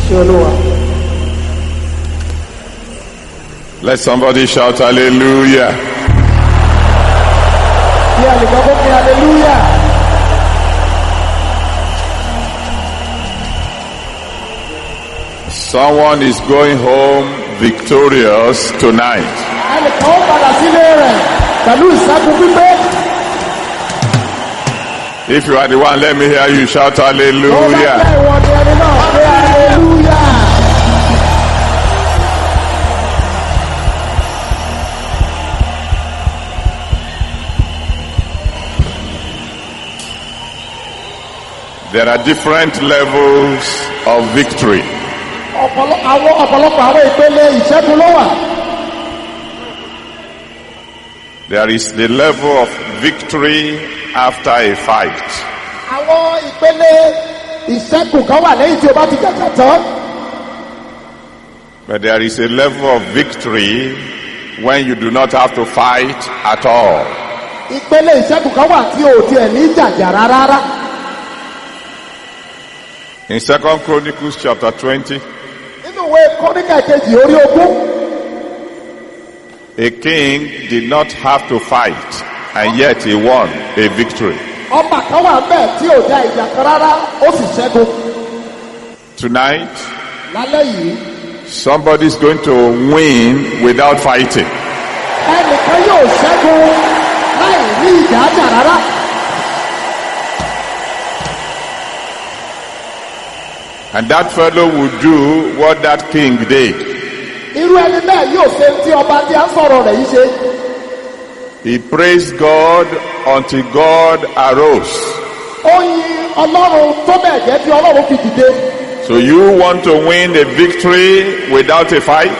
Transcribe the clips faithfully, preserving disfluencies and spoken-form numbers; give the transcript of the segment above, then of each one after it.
Let somebody shout hallelujah. Someone is going home victorious tonight. If you are the one, let me hear you shout hallelujah. There are different levels of victory. There is the level of victory after a fight. But there is a level of victory when you do not have to fight at all. In Second Chronicles chapter twenty, a king did not have to fight, and yet he won a victory. Tonight, somebody's going to win without fighting. And that fellow would do what that king did. He praised God until God arose. So you want to win a victory without a fight?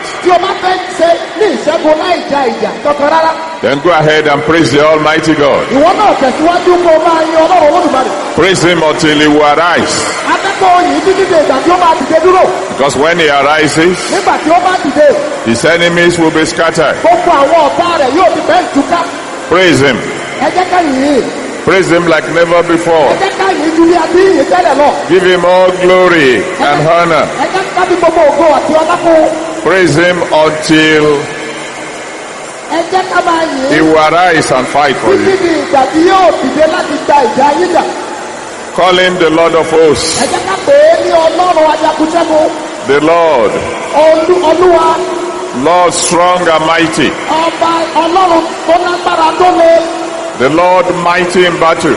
Then go ahead and praise the Almighty God. Praise Him until He will arise. Because when He arises, His enemies will be scattered. Praise Him. Praise Him like never before. Give Him all glory and honor. Praise Him until He will arise and fight for you. Call Him the Lord of hosts. The Lord. Lord strong and mighty. The Lord mighty in battle.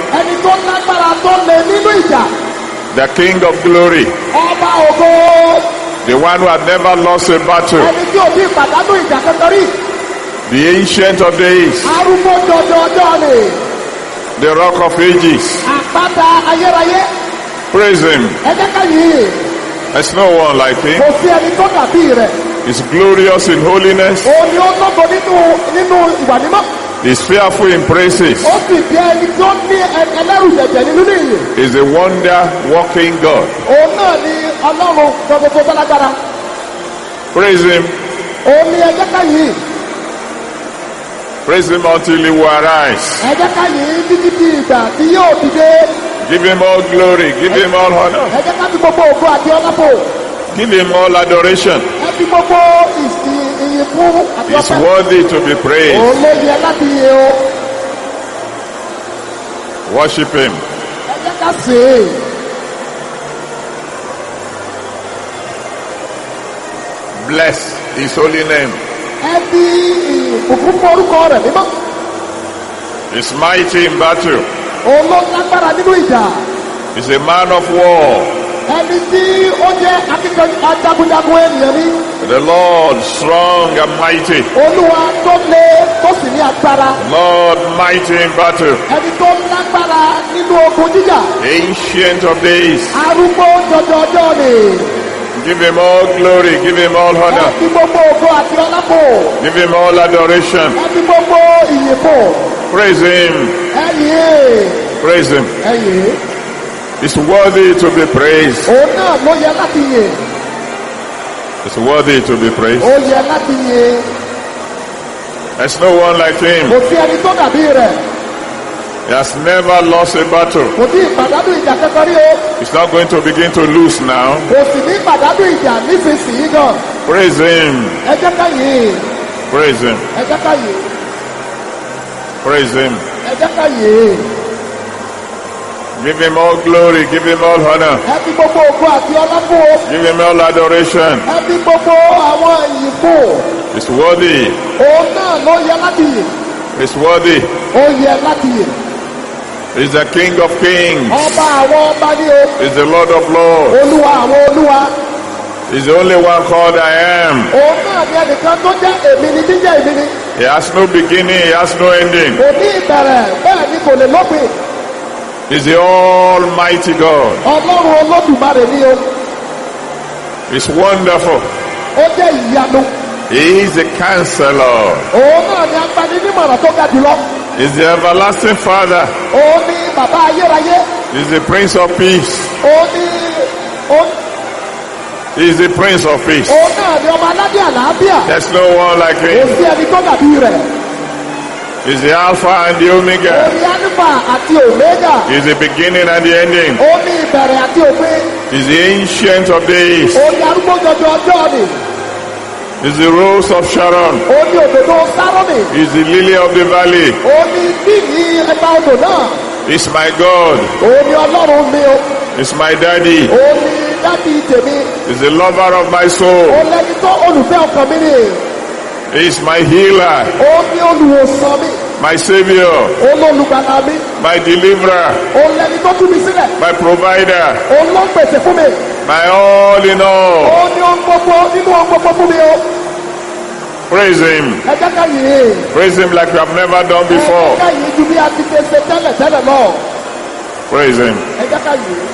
The King of glory. The one who had never lost a battle. The Ancient of Days. The Rock of Ages. Praise Him. There's no one like Him. He's glorious in holiness. He's fearful in praises. He's a wonder-working God. Praise Him. Praise Him until He will arise. Give Him all glory. Give Him all honor. Give Him all adoration. He's worthy to be praised. Worship Him. Bless His holy name. He's mighty in battle. He's a man of war. The Lord strong and mighty. Lord mighty in battle. Ancient of days. Give Him all glory, give Him all honor. Give Him all adoration. Praise Him. Praise Him. It's worthy to be praised. It's worthy to be praised. There's no one like Him. He has never lost a battle. Kò tí ì pàdánù ìjà kankan rí o. He's not going to begin to lose now. Kò sì ní pàdánù ìjà nísinsìnyí gan. Praise him. Ẹ jẹ́ ká yìn. Praise him. Ẹ jẹ́ ká yìn. Praise him. Ẹ jẹ́ ká yìn. Give him all glory. Give him all honor. Ẹ fi gbogbo ògo àti ọlá fún o. Give him all adoration. Ẹ fi gbogbo àwọn ìyìn fún o. He's worthy. Òun náà ló yẹ láti yìn. He's worthy. Ó yẹ láti yìn. He's the King of Kings. Ọba àwọn ọba ní o. He's the Lord of Lords. Olúwa àwọn olúwa. He's the only one called I am. Òun náà ni ẹnìkan tó jẹ́ èmi ni jíjẹ́ èmi ni. He has no beginning. He has no ending. Kò ní ìbẹ̀rẹ̀ bẹ́ẹ̀ ni kò lè lópin. He's the Almighty God. Ọlọ́run Olódùmarè ni o. He's wonderful. Ó jẹ́ ìyanu. He is the Counselor. Òun náà ni agbaninímọ̀ràn tó ga jùlọ. He's the Everlasting Father. Òun ni bàbá ayérayé. He's the Prince of Peace. Òun ni òun He's the Prince of Peace. òun náà ni ọmọ aládé àlàáfíà. There's no one like Kò him. sí ẹni tó dàbí rẹ̀. He's the Alpha and the Omega. Òun ni Alpha àti Omega. He's the beginning and the ending. Òun ni ìbẹ̀rẹ̀ àti òpin. He's the Ancient of Days. Òun ni arúgbó jọjọ ọjọ́ ni. He's the Rose of Sharon. Òun ni òdòdó Sárọ́nì. He's the Lily of the Valley. Òun ni bíyì ẹgbà odò náà. He's my God. Òun ni Ọlọ́run mi o. He's my Daddy. Òun ni dádì tèmi. He's the lover of my soul. Òun lẹni tó olùfẹ́ ọkàn mi ni. He's my healer, Òun ni olùwòsàn mi. my Savior, Òun lolùgbàlà mi. my deliverer, Òun lẹni tó tú mi sílẹ̀. my provider, Òun ló ń pèsè fún mi. my all in all. Òun ni ohun gbogbo nínú ohun gbogbo fún mi o. Praise him. Ẹ jẹ́ ká yìn. Praise him like you have never done Ẹ before. jẹ́ ká yìn ju bí a ti ṣe ṣe tẹ́lẹ̀ tẹ́lẹ̀ lọ. Praise him. Ẹ jẹ́ ká yìn.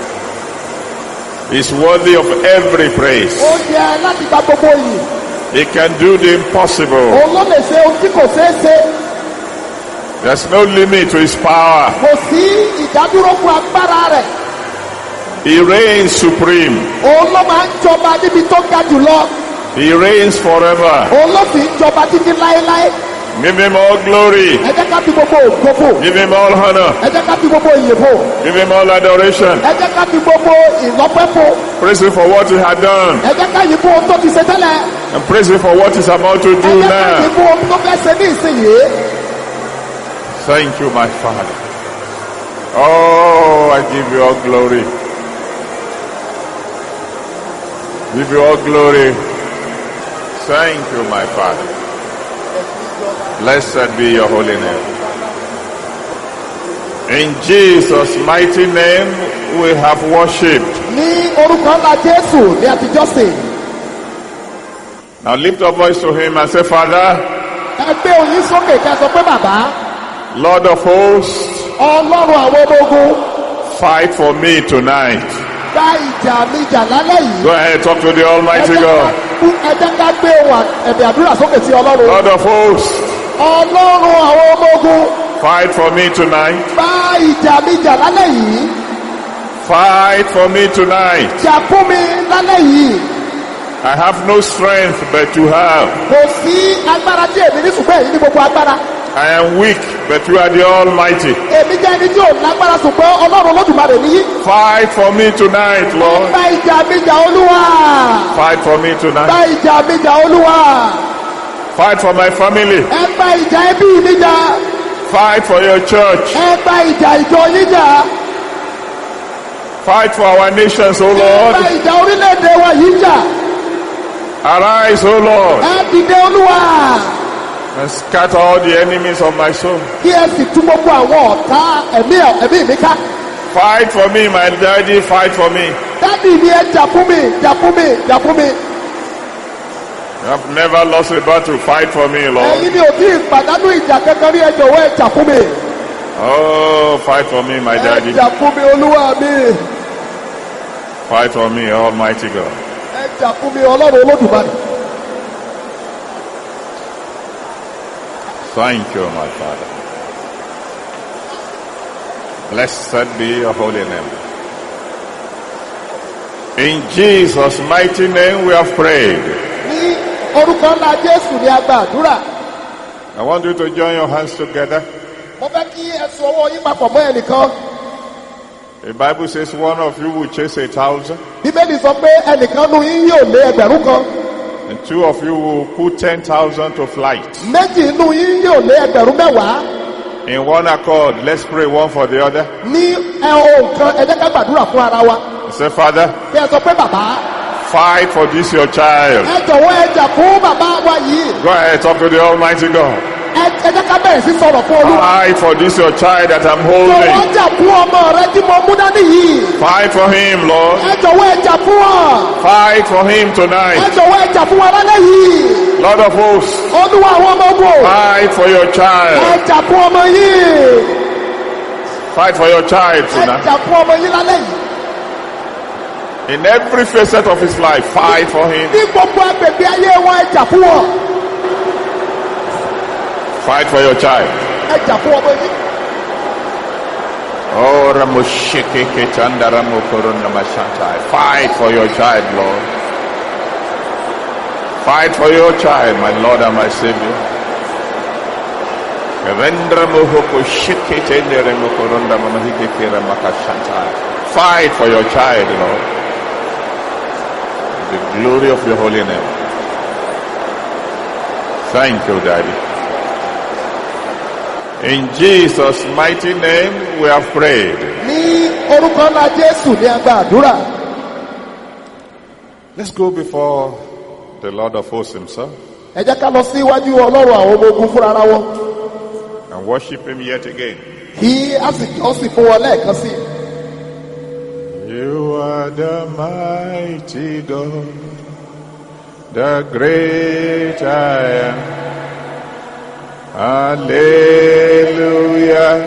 He's worthy of every praise. Ó yẹ láti gba gbogbo yìí. He can do the impossible. Òun ló lè ṣe ohun tí kò ṣeé ṣe. There's no limit to his power. Kò sí ìdádúró fún agbára rẹ̀. He reigns supreme. Òun ló máa ń jọba níbi tó ga jùlọ. He reigns forever. Òun ló sì ń jọba títí láéláé. Give him all glory. Ẹ jẹ́ ká fi gbogbo ògo fò. Give him all honor. Ẹ jẹ́ ká fi gbogbo ìyè fò. Give him all adoration. Ẹ jẹ́ ká fi gbogbo ìlọ́pẹ́ fò. Praise him for what he had done. Ẹ jẹ́ ká yìn fún ohun tó ti ṣe tẹ́lẹ̀. And praise him for what he's about to Ẹ do jẹ́ ká yìn now. fún ohun tó fẹ́ ṣe ní ìsinyìí. Thank you, my Father. Oh, I give you all glory. Give you all glory. Thank you, my Father. Blessed be your holy name. In Jesus' mighty name, we have worshipped. Ní orúkọ ńlá Jésù ní àtijọ́ sìn. Now lift your voice to him and say, Father, Ẹ gbé oyin sókè kí a sọ pé bàbá. Lord of hosts, Ọlọ́run àwọn ọmọ ogun. fight for me tonight. Gba ìjà mi jà lálẹ́ yìí. Go ahead, talk to the Almighty God. Ẹ jẹ́ ká gbé ohùn ẹ̀bẹ̀ àdúrà sókè sí Ọlọ́run. Lord of hosts, Ọlọ́run àwọn ọmọ ogun. fight for me tonight. Gba ìjà mi jà lálẹ́ yìí. Fight for me tonight. Jà fún mi lálẹ́ yìí. I have no strength, but you have. Kò sí agbára tí èmi ní ṣùgbọ́n èyí ní gbogbo agbára. I am weak, but you are the Almighty. Èmi jẹ́ ẹni tí ò lágbára ṣùgbọ́n Ọlọ́run Olódùmarè níyí. Fight for me tonight, Lord. Gba ìjà mi jà Olúwa. Fight for me Gba tonight. ìjà mi jà Olúwa. Fight for my family. Ẹ gba ìjà ẹbí mi jà. Fight for your church. Ẹ gba ìjà ìjọ yín jà. Fight for our nations, O Ẹ gba Lord. ìjà orílẹ̀-èdè wa yìí jà. Arise, O Lord, Ẹ dìde Olúwa. and scatter all the enemies of my soul. Kí ẹ sì tú gbogbo àwọn ọ̀tá ẹ̀mí ẹ̀mí mi ká. Fight for me, my daddy, fight for me. Dádì mi ẹ jà fún mi, jà fún mi, jà fún mi. You have never lost a battle. Fight for me, Lord. Ẹ̀yin ni ò tí ì pàdánù ìjà kankan rí ẹ jọ̀wọ́ ẹ jà fún mi. Oh, fight for me, my Ẹ daddy. jà fún mi Olúwa mi. Fight for me, Almighty God. Ẹ jà fún mi Ọlọ́run Olódùmarè. Thank you, my Father. Blessed be your holy name. In Jesus' mighty name we have prayed. Ní orúkọ ńlá Jésù ni a gba àdúrà. I want you to join your hands together. Mo fẹ́ kí ẹ so ọwọ́ yín papọ̀ mọ́ ẹnìkan. The Bible says one of you will chase a thousand. Bíbélì sọ pé ẹnìkan nu yín yóò lé ẹgbẹ̀rún kan. And two of you will put ten thousand to flight. Méjì nu yín yóò lé ẹgbẹ̀rún mẹ́wàá. In one accord, let's pray one for the other. Ní ẹ ohun kan, ẹ jẹ́ ká gbàdúrà fún ara wa. Say, Father, Kí ẹ sọ pé bàbá. fight for this your child. Ẹ jọ̀wọ́ ẹ jà fún bàbá wa yìí. Go ahead, talk to the Almighty God. Ẹ ẹ jẹ́ ká bẹ̀rẹ̀ sí sọ̀rọ̀ fún Olúwa. Fight for this your child that I'm Jọ̀wọ́ holding. jà fún ọmọ rẹ tí mo mú dání yìí. Fight for him, Lord. Ẹ jọ̀wọ́ ẹ jà fún ọ. Fight for him Ẹ tonight. jọ̀wọ́ ẹ jà fún wa lálẹ́ yìí. Lord of hosts, Olúwa àwọn ọmọ ogun. fight for your Ẹ child. jà fún ọmọ yìí. Fight for your child Ẹ tonight. jà fún ọmọ yìí lálẹ́ yìí. In every facet of his life, fight for him. Ní gbogbo agbègbè ayé wọn, ẹ jà fún wọn. Fight for your child. Ẹ jà fún ọmọ yìí. Oh, Ramosheke Tanda Ramokorona Mashantai. Fight for your child, Lord. Fight for your child, my Lord and my Savior. Rendra Mohoko Shikete Remokoronda Mamahike Ramakashantai. Fight for your child, Lord. The glory of your holy name. Thank you, Daddy. In Jesus' mighty name we have prayed. Ní orúkọ ńlá Jésù ní a gba àdúrà. Let's go before the Lord of hosts himself Ẹ jẹ́ ká lọ sí iwájú Ọlọ́run àwọn ọmọ ogun fúnra ara wọn. and worship him yet again. Kí a sì jọ́ sí fún wọn lẹ́ẹ̀kan sí. You are the mighty God, the great I am. Hallelujah.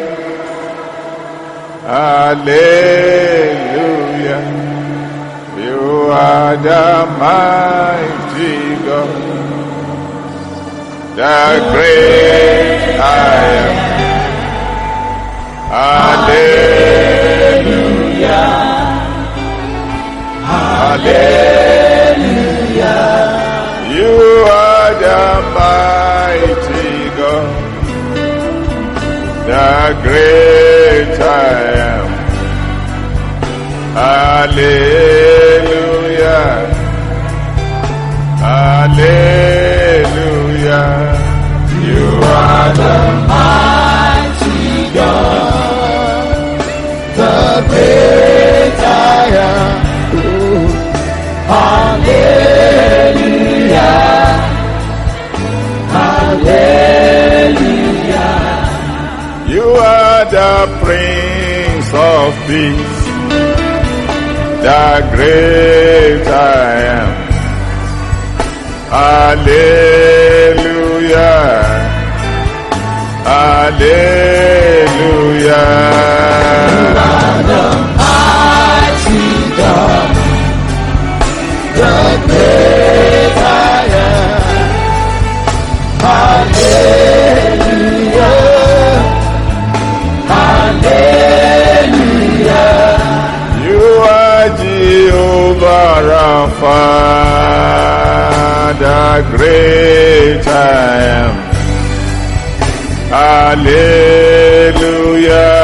Hallelujah. You are the mighty God, the great I am. Hallelujah. Hallelujah. You are the mighty God, the great I am. Hallelujah. Hallelujah. You are the mighty God, the great I am. Hallelujah. Hallelujah. You are the Prince of Peace, the great I am. Hallelujah. Hallelujah. You are the mighty God, the great I am. Hallelujah. Hallelujah. You are Jehovah Rapha, the great I am. Hallelujah.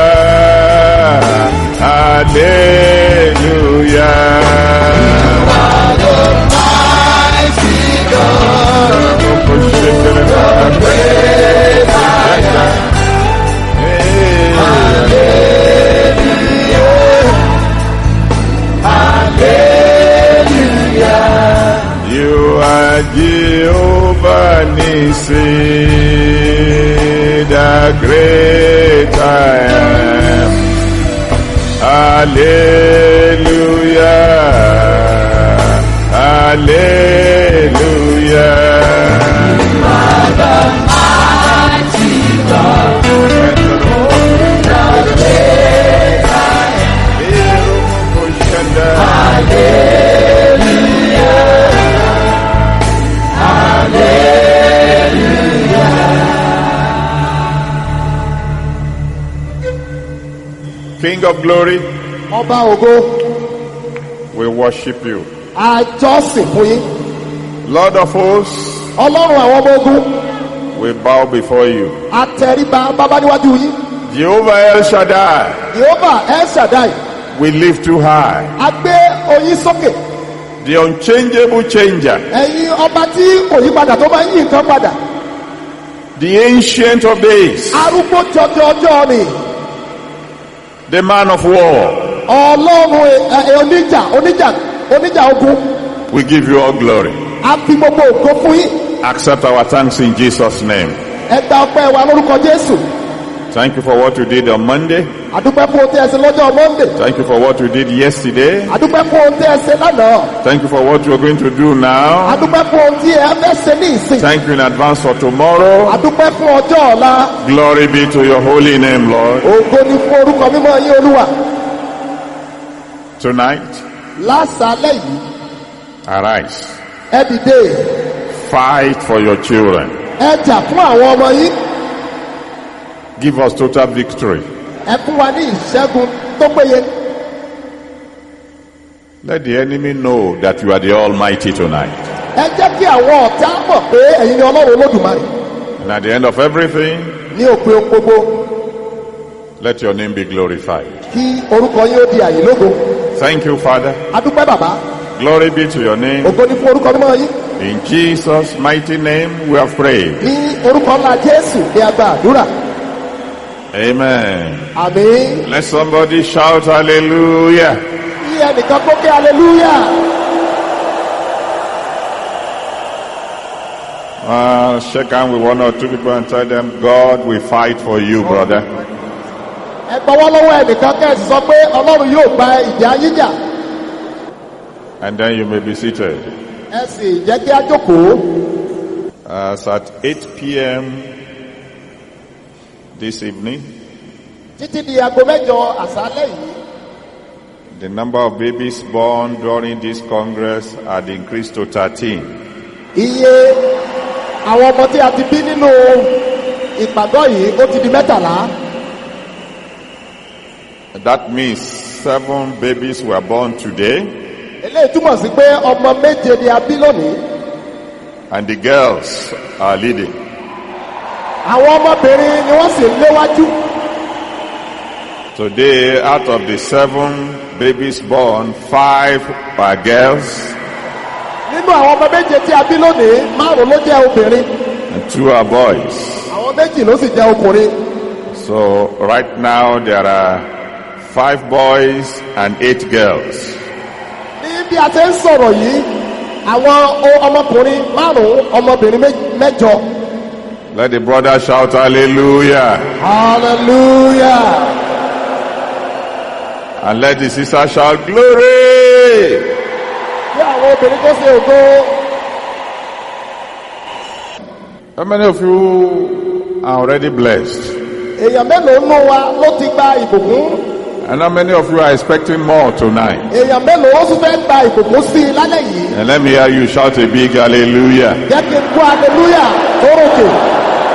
Hallelujah. You are the mighty God, the great I am. Hallelujah. Hallelujah. You are Jehovah Nissi, the great I am. Hallelujah. Hallelujah. You are the mighty God, the great I am. Hallelujah. Hallelujah. King of glory, Ọba ògo, we worship you. àjọsìn fún yín. Lord of hosts, Ọlọ́run àwọn ọmọ ogun, We bow before you. Àtẹríba bàbá níwájú yín. Jehovah El Shaddai. Jehovah El Shaddai. We lift you high. A gbé oyin sókè. The unchangeable changer. Ẹ̀yin ọba tí kò yí padà tó máa ń yí nǹkan padà. The ancient of days. Arúgbó jọjọ ọjọ́ ni. The man of war. Ọlọ́run oníjà oníjà oníjà ogun. We give you all glory. A fi gbogbo ògo fún yín. Accept our thanks in Jesus' name. Ẹ gba ọpẹ́ wa lórúkọ Jésù. Thank you for what you did on Monday. Adúpẹ́ fún ohun tí ẹ ṣe lọ́jọ́ Monday. Thank you for what you did yesterday. Adúpẹ́ fún ohun tí ẹ ṣe lánàá. Thank you for what you are going to do now. Adúpẹ́ fún ohun tí ẹ fẹ́ ṣe ní ìsìn. Thank you in advance for tomorrow. Adúpẹ́ fún ọjọ́ ọ̀la. Glory be to your holy name, Lord. Ògo ni fún orúkọ mímọ́ yín Olúwa. Tonight, lásàálẹ̀ yìí. Arise. Ẹ dìde. Fight for your children. Ẹ jà fún àwọn ọmọ yín. Give us total victory. Ẹ fún wa ní ìṣẹ́gun tó péye. Let the enemy know that you are the Almighty tonight. Ẹ jẹ́ kí àwọn ọ̀tá mọ̀ pé ẹ̀yin ni Ọlọ́run Olódùmarè. And at the end of everything, ní òpin gbogbo, let your name be glorified. Kí orúkọ yín ó di àyè lógo. Thank you, Father. Adúpẹ́ bàbá. Glory be to your name. Ògo ni fún orúkọ mímọ́ yín. In Jesus' mighty name we have prayed. Ní orúkọ ńlá Jésù ni a gba àdúrà. Amen. Àmín. Let somebody shout hallelujah. Kí ẹnìkan kó ké hallelujah. Uh, shake hand with one or two people and tell them, God will fight for you, brother. Ẹ gbọ́wọ́ lọ́wọ́ ẹnìkan kẹ́ ẹ sì sọ pé Ọlọ́run yóò gba ìjà yín jà. And then you may be seated. Ẹ sì jẹ́ kí á jókòó. As at eight p.m. this evening, títí di aago mẹ́jọ àṣálẹ́ yìí. The number of babies born during this Congress had increased to thirteen. Iye àwọn ọmọ tí a ti bí nínú ìpàgọ́ yìí ó ti di mẹ́tàlá. That means seven babies were born today. Eléyìí túmọ̀ sí pé ọmọ méje ni a bí lónìí. And the girls are leading. Àwọn ọmọbìnrin ni wọ́n sì ń léwájú. Today, out of the seven babies born, five are girls. Nínú àwọn ọmọ méje tí a bí lónìí, márùn-ún ló jẹ́ obìnrin. And two are boys. Àwọn méjì ló sì jẹ́ ọkùnrin. So right now there are five boys and eight girls. Ní bí a ti ń sọ̀rọ̀ yìí, àwọn ọmọkùnrin márùn-ún, ọmọbìnrin mẹ́jọ. Let the brother shout hallelujah. Hallelujah. And let the sister shout glory. Bí àwọn obìnrin tó ṣe ògo. How many of you are already blessed? Èèyàn mélòó nínú wa ló ti gba ìbùkún? And how many of you are expecting more tonight? Èèyàn mélòó ó tún fẹ́ gba ìbùkún sí i lálẹ́ yìí? And let me hear you shout a big hallelujah. Jẹ́ kí n kú hallelujah lórókè.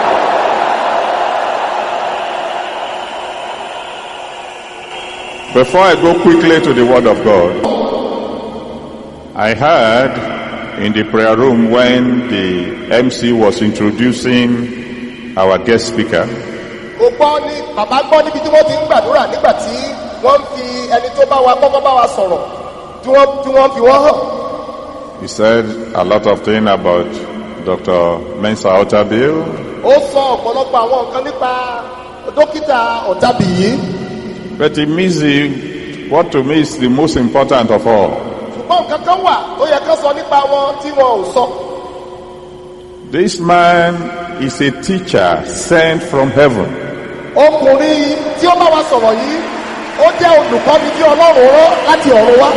Before I go quickly to the word of God, I heard in the prayer room when the M C was introducing our guest speaker. Mo gbọ́ ní bàbá gbọ́ níbi tí wọ́n ti ń gbàdúrà nígbà tí wọ́n fi ẹni tó bá wa kọ́kọ́ bá wa sọ̀rọ̀ tí wọ́n tí wọ́n fi wọ́n hàn. He said a lot of things about Doctor Mensa Otabil. Ó sọ ọ̀pọ̀lọpọ̀ àwọn nǹkan nípa dókítà Ọ̀tàbíyí. But he missed the, what to me is the most important of all. Ṣùgbọ́n nǹkan kan wà tó yẹ kán sọ nípa wọn tí wọn ò sọ. This man is a teacher sent from heaven. Ọkùnrin tí ó bá wa sọ̀rọ̀ yìí, ó jẹ́ olùkọ́ni tí Ọlọ́run rán láti ọ̀run wá.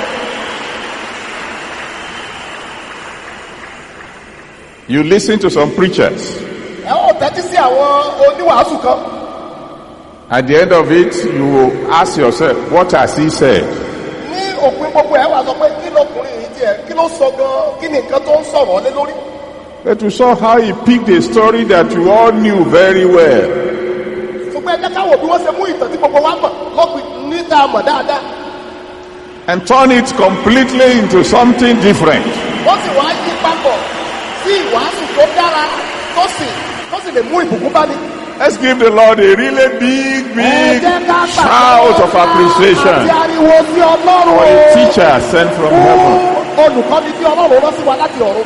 You listen to some preachers. Ẹ ó tẹ́tí sí àwọn oníwàásù kan. At the end of it, you will ask yourself, what has he said? Ní òpin gbogbo ẹ̀ wá sọ pé kí lọkùnrin yìí tiẹ̀ kí ló sọ gan-an kí ni nǹkan tó ń sọ̀rọ̀ lé lórí. But you saw how he picked a story that you all knew very well. Ṣùgbọ́n ẹ jẹ́ ká wò bí wọ́n ṣe mú ìtàn tí gbogbo wa mọ̀ lọ́pìn níta mọ̀ dáadáa. And turn it completely into something different. Wọ́n sì wá yí papọ̀ sí ìwàásù tó dára tó sì tó sì lè mú ìbùkún bá ní. Let's give the Lord a really big, Ẹ big jẹ́ ká gbàgbọ́ shout of appreciation àti ariwo sí Ọlọ́run for o. a teacher sent from heaven. Fún olùkọ́ni tí Ọlọ́run rán sí wa láti ọ̀run.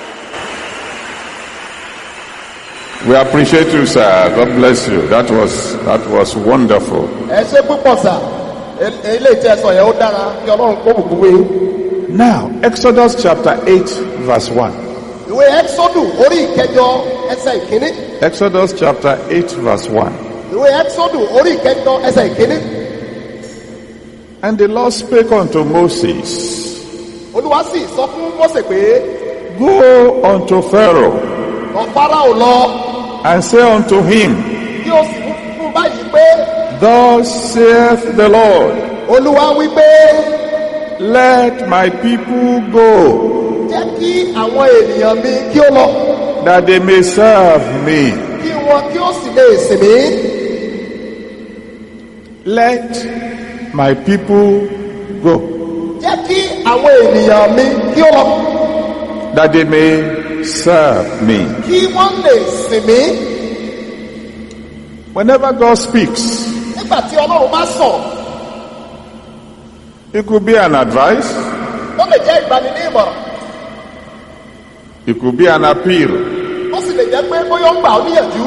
We appreciate you, sir. God bless you. That was that was wonderful. Ẹ ṣé púpọ̀ sà. Ilé ìtẹ́ ẹ̀sọ̀ yẹn ó dára kí Ọlọ́run kó bùkún wé. Now, Exodus chapter eight, verse one. Ìwé Ẹ́xọ́dù orí ìkẹjọ ẹsẹ̀ ìkíní. Exodus chapter eight, verse one. Ìwé Ẹ́xọ́dù orí ìkẹjọ ẹsẹ̀ ìkíní. And the Lord spake unto Moses, Olúwa sì sọ fún Mósè pé Go unto Pharaoh, lọ Fáráò lọ and say unto him, kí o sì wí fún báyìí pé Thus saith the Lord, Olúwa wí pé Let my people go, jẹ́ kí àwọn ènìyàn mi kí ó lọ that they may serve me. kí wọn kí ó sì lè sìn mí. Let my people go, Jẹ́ kí àwọn ènìyàn mi kí ó lọ that they may serve me. kí wọ́n lè sìn mí. Whenever God speaks, Nígbà tí Ọlọ́run bá sọ, it could be an advice, ó lè jẹ́ ìgbaninímọ̀ràn, it could be an appeal, ó sì lè jẹ́ pé bóyá ó ń gbà ọ́ níyànjú,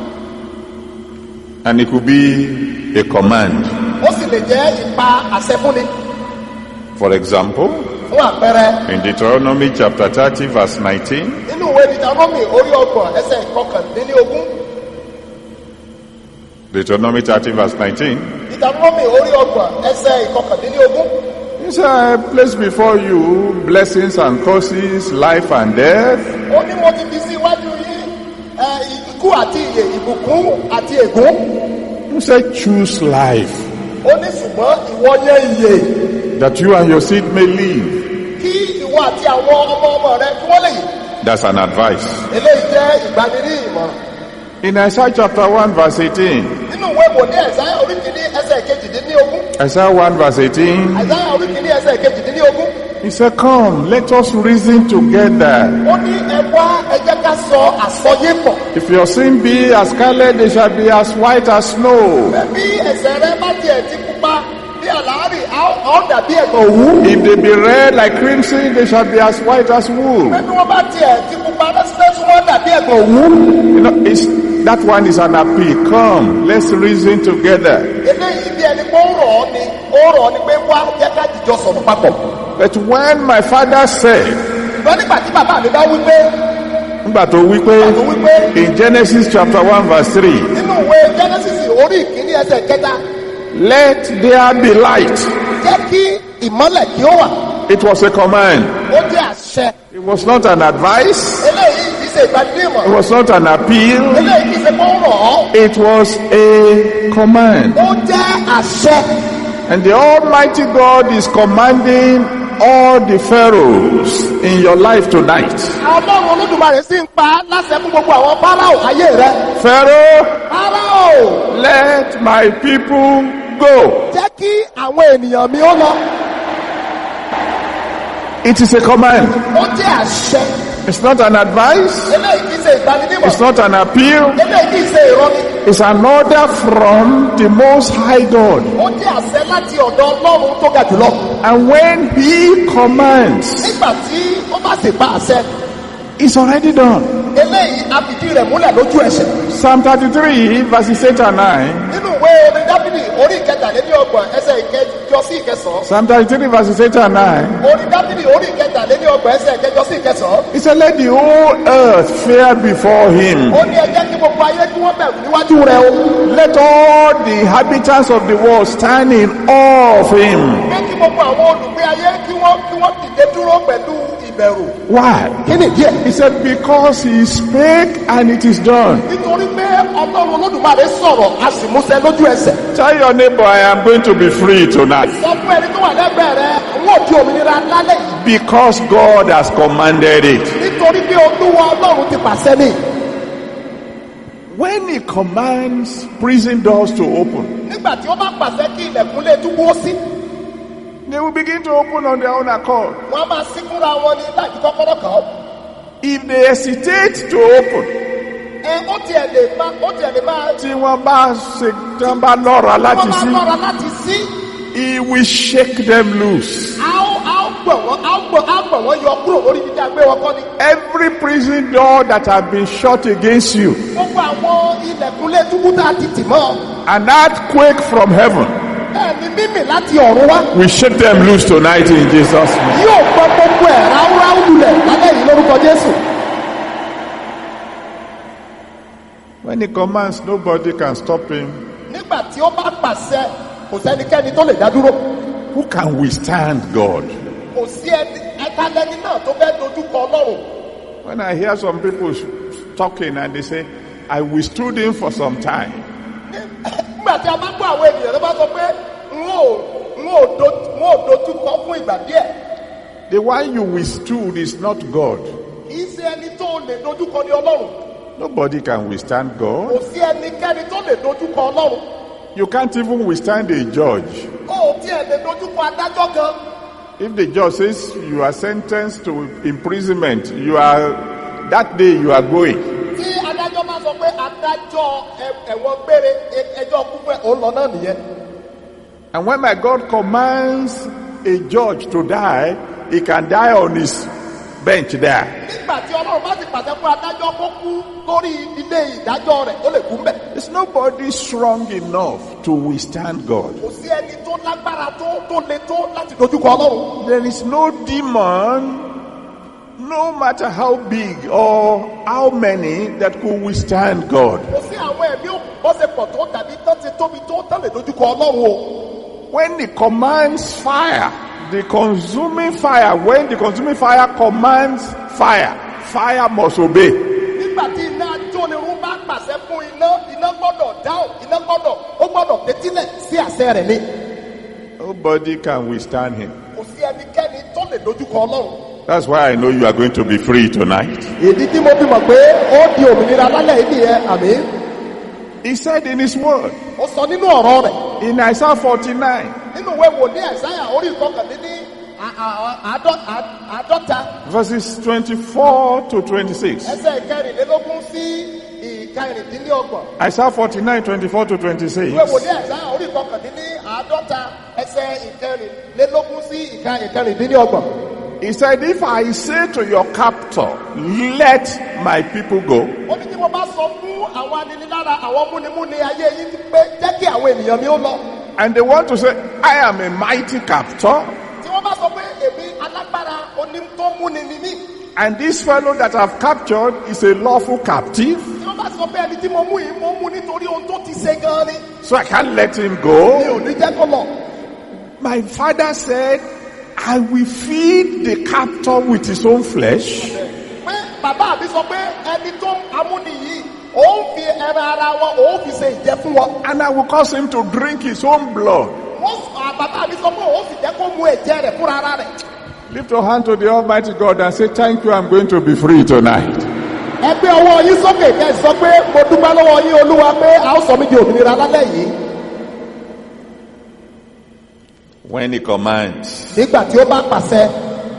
and it could be a command. ó sì lè jẹ́ ìpa àṣẹ fúnni. For example, Fún àpẹẹrẹ, in Deuteronomy chapter thirty, verse nineteen, nínú ìwé Deuteronomy orí ọgbọ̀n ẹsẹ̀ ìkọkànlélógún, Deuteronomy thirty, verse nineteen, Deuteronomy orí ọgbọ̀n ẹsẹ̀ ìkọkànlélógún, he said, I place before you blessings and curses, life and death. ó ní mo ti fi sí iwájú yín ẹ, ikú àti ìyè, ìbùkún àti ègún. He said, choose life, Ó ní ṣùgbọ́n ìwọ yẹn ìyè that you and your seed may live. kí ìwọ àti àwọn ọmọ ọmọ rẹ kí wọ́n lè yè. That's an advice. Eléyìí jẹ́ ìgbaniní ìmọ̀ràn. In Isaiah chapter one, verse eighteen, Nínú ìwé ìwòlé Àìsáyà orí kìíní ẹsẹ̀ kejìdínlógún, Isaiah one, verse eighteen, Àìsáyà orí kìíní ẹsẹ̀ kejìdínlógún, he said, come, let us reason together. ó ní ẹ wá ẹ jẹ́ ká sọ àsọyé pọ̀. If your sin be as scarlet, they shall be as white as snow. Bí ẹ̀ṣẹ̀ rẹ bá tiẹ̀ ti pupa bí àlàárì, á ó dàbí ẹ̀gbọ̀n òwú. If they be red like crimson, they shall be as white as wool. Bí wọ́n bá tiẹ̀ ti pupa lẹ́sílẹ́sí wọ́n dàbí ẹ̀gbọ̀n òwú. You know, it's, that one is an appeal. Come, let's reason together. Eléyìí bí ẹni pé ó rọ̀ ọ́ ni, ó rọ̀ ọ́ ni pé wá jẹ́ ká jìjọ sọ̀rọ̀ papọ̀. But when my father said, Ṣùgbọ́n nígbà tí bàbá mi bá wí pé, nígbà tó wí pé, tó wí pé in Genesis chapter one verse three, nínú ìwé Genesis orí ìkíní ẹsẹ̀ kẹta, let there be light. jẹ́ kí ìmọ́lẹ̀ kí ó wà. It was a command. Ó jẹ́ àṣẹ. It was not an advice. Eléyìí kì í ṣe ìgbàdúrà It ìmọ̀ràn. was not an appeal. Eléyìí kì í ṣe pé ó rọ̀ ọ́. It was a command. Ó jẹ́ àṣẹ. And the Almighty God is commanding all the pharaohs in your life tonight. Ọlọ́run Olódùmarè sì ń pa láṣẹ fún gbogbo àwọn Fáráò ayé rẹ. Pharaoh, Fáráò, let my people go. jẹ́ kí àwọn ènìyàn mi ó lọ. It is a command. Ó jẹ́ àṣẹ. It's not an advice. Eléyìí kì í ṣe ìgbaninímọ̀. It's not an appeal. Eléyìí kì í ṣe ìrọ́ni. It's an order from the Most High God. Ó jẹ́ àṣẹ láti ọ̀dọ̀ Ọlọ́run tó ga jùlọ. And when He commands, Nígbà tí ó bá sì pa àṣẹ, it's already done. eléyìí á fìdí rẹ̀ múlẹ̀ lójú ẹsẹ̀. Psalm thirty-three, verses eight and nine. Nínú ìwé orin Dáfídì orí ìkẹtàlélọ́gbọ̀n ẹsẹ̀ ìkẹjọ sí ìkẹsàn-án. Psalm thirty-three, verses eight and nine. Orin Dáfídì orí ìkẹtàlélọ́gbọ̀n ẹsẹ̀ ìkẹjọ sí ìkẹsàn-án. He said, let the whole earth fear before Him. Ó ní ẹ jẹ́ kí gbogbo ayé kí wọ́n bẹ̀rù níwájú rẹ̀ o. Let all the inhabitants of the world stand in awe of Him. Pé kí gbogbo àwọn olùgbé ayé kí wọ́n kí wọ́n dìde dúró pẹ̀lú ìbẹ̀rù. Why? Kí ni díẹ̀? He said, because He spake and it is done. Nítorí pé Ọlọ́run Olódùmarè sọ̀rọ̀ a sì múṣẹ lójú ẹsẹ̀. Tell your neighbor, I am going to be free tonight. Sọ fún ẹni tó wà lẹ́gbẹ̀ẹ́ rẹ̀, àwọn òdi òmìnira lálẹ́ yìí. Because God has commanded it. Nítorí pé Olúwa Ọlọ́run ti pàṣẹ ní. When He commands prison doors to open, Nígbà tí ó bá pàṣẹ kí ilẹ̀kùn lè túbú ó sí, they will begin to open on their own accord. wọ́n á máa sí fúnra wọn ní láti kọ́kọ́rọ́ kàn án. If they hesitate to open, ẹ ó tiẹ̀ lè máa ó tiẹ̀ lè máa. tí wọ́n bá ṣe tí wọ́n bá lọ́ra láti wọ́n sí. bá lọ́ra láti sí. He will shake them loose. a ó a ó gbọ̀ wọ́n a ó gbọ̀ a ó gbọ̀ wọ́n yọ kúrò lórí ibi tí a gbé wọn kọ́ ni. Every prison door that has been shut against you, gbogbo àwọn ilẹ̀kùnlé túbú tá a ti tì mọ́. an earthquake from heaven ẹni mímì láti ọ̀run wá. will shake them loose tonight in Jesus' name. yóò gbọ́ gbogbo ẹ̀ ráúráú lulẹ̀ lálẹ́ yìí lórúkọ Jésù. When he commands, nobody can stop him. nígbà tí ó bá pàṣẹ kò sẹ́nikẹ́ni tó lè dá dúró. Who can withstand God? kò sí ẹni ẹ̀ka lẹ́ni náà tó fẹ́ dojú kọ Ọlọ́run. When I hear some people talking and they say, I withstood him for some time. nígbà tí a bá gbọ́ àwọn ènìyàn ló bá sọ pé n ó n ó do n ó dojú kọ fún ìgbà díẹ̀. The one you withstood is not God. kì í ṣe ẹni tó lè dojú kọ ní Ọlọ́run. Nobody can withstand God. kò sí ẹnikẹ́ni tó lè dojú kọ Ọlọ́run. You can't even withstand a judge. ó tiẹ̀ lè dojú kọ adájọ́ kan. If the judge says you are sentenced to imprisonment, you are, that day you are going. tí adájọ́ máa sọ pé adájọ́ ẹ̀wọ̀n gbére ẹjọ́ kúpẹ́ òun lọ náà nìyẹn. And when my God commands a judge to die, he can die on his bench there. nígbà tí Ọlọ́run bá ti pàṣẹ fún adájọ́ kó kú lórí ilé ìdájọ́ rẹ̀ ó lè kú mbẹ̀. There's nobody strong enough to withstand God. kò sí ẹni tó lágbára tó tó le tó láti dojú kọ Ọlọ́run. There is no demon, no matter how big or how many, that could withstand God. kò sí àwọn ẹ̀mí òkú bọ́sẹ̀ pọ̀ tó tàbí tó ti tóbi tó tán lè dojú kọ Ọlọ́run o. When he commands fire, the consuming fire, when the consuming fire commands fire, fire must obey. nígbà tí iná jónirun bá pàṣẹ fún iná iná gbọ́dọ̀ dáhùn iná gbọ́dọ̀ ó gbọ́dọ̀ fetílẹ̀ sí àṣẹ rẹ̀ ni. Nobody can withstand him. kò sí ẹnikẹ́ni tó lè dojú kọ Ọlọ́run. That's why I know you are going to be free tonight. ìdí tí mo fi mọ̀ pé ó di òmìnira lálẹ́ yìí nìyẹn àmì. He said in his word, ó sọ nínú ọ̀rọ̀ rẹ̀. in Isaiah forty-nine, nínú ìwé wòlíì Àìsáyà orí ìkọkànlélí àádọ́ta verses twenty-four to twenty-six. ẹsẹ̀ ìkẹrìnlélógún sí ìkẹrìndínlọ́gbọ̀n. Isaiah forty-nine, twenty-four to twenty-six. ìwé wòlíì Àìsáyà orí ìkọkànlélí àádọ́ta ẹsẹ̀ ìkẹrìnlélógún sí ìkẹrìndínlọ́gbọ̀n. He said, if I say to your captor, let my people go, ó ní tí mo bá sọ fún àwọn aninilára àwọn múnimúni ayé yìí ti pé jẹ́ kí àwọn ènìyàn mi ó lọ. and they want to say, I am a mighty captor, tí wọ́n bá sọ pé èmi alágbára oní tó múni ni mí. and this fellow that I've captured is a lawful captive, tí wọ́n bá sọ pé ẹni tí mo mú yìí mo mú nítorí ohun tó ti ṣe gan ni. so I can't let him mi go. ò ní jẹ́ kó lọ. My father said, I will feed the captor with his own flesh, pé bàbá mi sọ pé ẹni tó amúni yìí òun fi ẹran ara wọn òun fi ṣe ìjẹ fún wọn. and I will cause him to drink his own blood. wọ́n sọ bàbá mi sọ pé òun sì jẹ́ kó mu ẹ̀jẹ̀ rẹ̀ fúnra ara rẹ̀. Lift your hand to the Almighty God and say, thank you, I'm going to be free tonight. ẹ gbé ọwọ́ yín sókè kẹ́ ẹ sọ pé mo dúpẹ́ lọ́wọ́ yín Olúwa pé a ó sọ mí di òmìnira lálẹ́ yìí. When he commands, nígbà tí ó bá pàṣẹ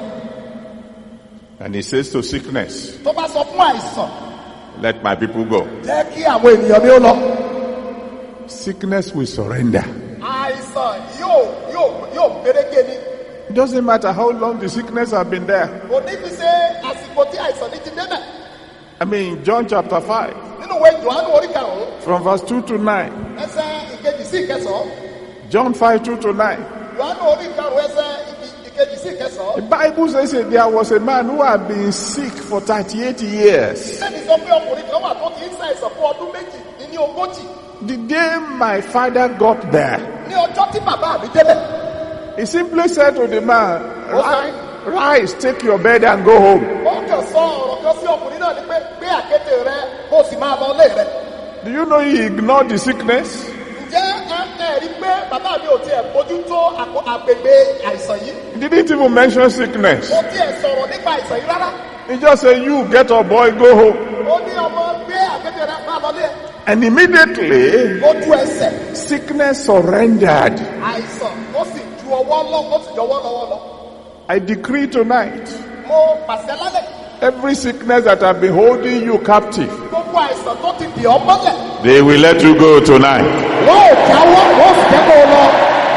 and he says to sickness, tó bá sọ fún àìsàn let my people go, jẹ́ kí àwọn ènìyàn mi ó lọ. sickness will surrender. àìsàn yóò yóò yóò gbérégbé ni. It doesn't matter how long the sickness has been there. kò ní fi ṣe àsìkò tí àìsàn ní ti débẹ̀. I mean, John chapter five, nínú ìwé Jòhánù orí karùn-ún from verse two to nine. ẹsẹ̀ ìkejì sí ìkẹsàn-án. John five, two to nine. Jòhánù orí karùn-ún ẹsẹ̀ ìkejì sí ìkẹsàn-án. The Bible says that there was a man who had been sick for thirty-eight years. Bẹ́ẹ̀ni sọ pé ọkùnrin kan wà tó ti ń ṣàìsàn fún ọdún méjì ní ogójì. The day my father got there, ní ọjọ́ tí bàbá mi débẹ̀. he simply said to the man, "Ri- rise, take your bed and go home." ó kàn sọ ọ̀rọ̀ kan sí ọkùnrin náà ni pé gbé àkéte rẹ kó o sì máa lọ ilé rẹ. Do you know he ignored the sickness? ǹjẹ́ ẹ ẹ rí pé bàbá mi ò tiẹ̀ bójú tó àpò- àgbègbè àìsàn yìí. He didn't even mention sickness. ó tiẹ̀ sọ̀rọ̀ nípa àìsàn yìí rárá. He just said, you get up, boy, go home. ó ní ọmọ gbé àkéte rẹ máa lọ ilé ẹ. And immediately, lójú ẹsẹ̀ sickness surrendered. àìsàn ó sì ju ọwọ́ lọ ó sì jọwọ́ lọ́wọ́ lọ. I decree tonight, mo pàṣẹ lálẹ́ every sickness that has been holding you captive, gbogbo gbogbo àìsàn tó ti dì ọ́ mọ́lẹ̀. They will let you go tonight. Wọ́n ò jáwọ́, wọ́n sì jẹ́ kó o lọ.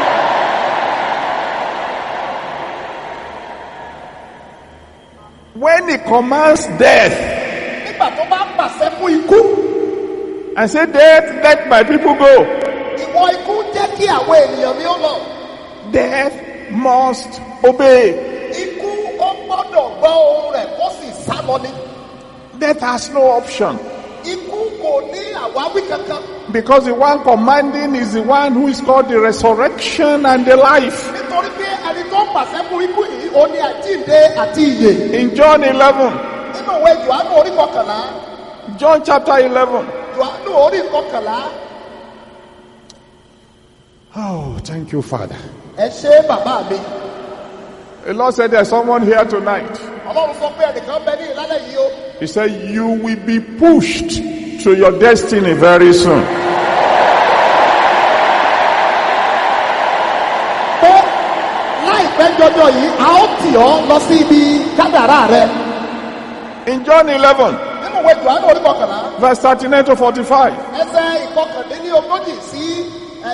When he commands death Nígbà tó bá pàṣẹ fún ikú, and say, death, let my people go. ìwọ ikú jẹ́ kí àwọn ènìyàn mi ó lọ. Death must obey. Ikú ó gbọ́dọ̀ gbọ́ ohùn rẹ̀ kó sì sá lọ ni. Death has no option. Ikú kò ní àwáwí kankan. Because the one commanding is the one who is called the resurrection and the life. Nítorí pé ẹni tó pàṣẹ fún ikú yìí, ó ní àjíǹde àti ìyè. In John eleven, Nínú ìwé Jòhánù orí kọkànlá, John chapter eleven. Jòhánù orí kọkànlá, Oh, thank you, Father. ẹ ṣé bàbá mi. The Lord said there's someone here tonight. Ọlọ́run sọ pé ẹnìkan bẹ ní ìlànà yìí o. He said you will be pushed to your destiny very soon. Pé láìpẹ́ jọjọ yìí, a ó tì ọ́ lọ sí ibi kádàrá rẹ. In John eleven, Nínú ìwé Jòhánù orí kọkànlá, verse thirty-nine to forty-five. ẹsẹ̀ ìkọkàndínlógójì sí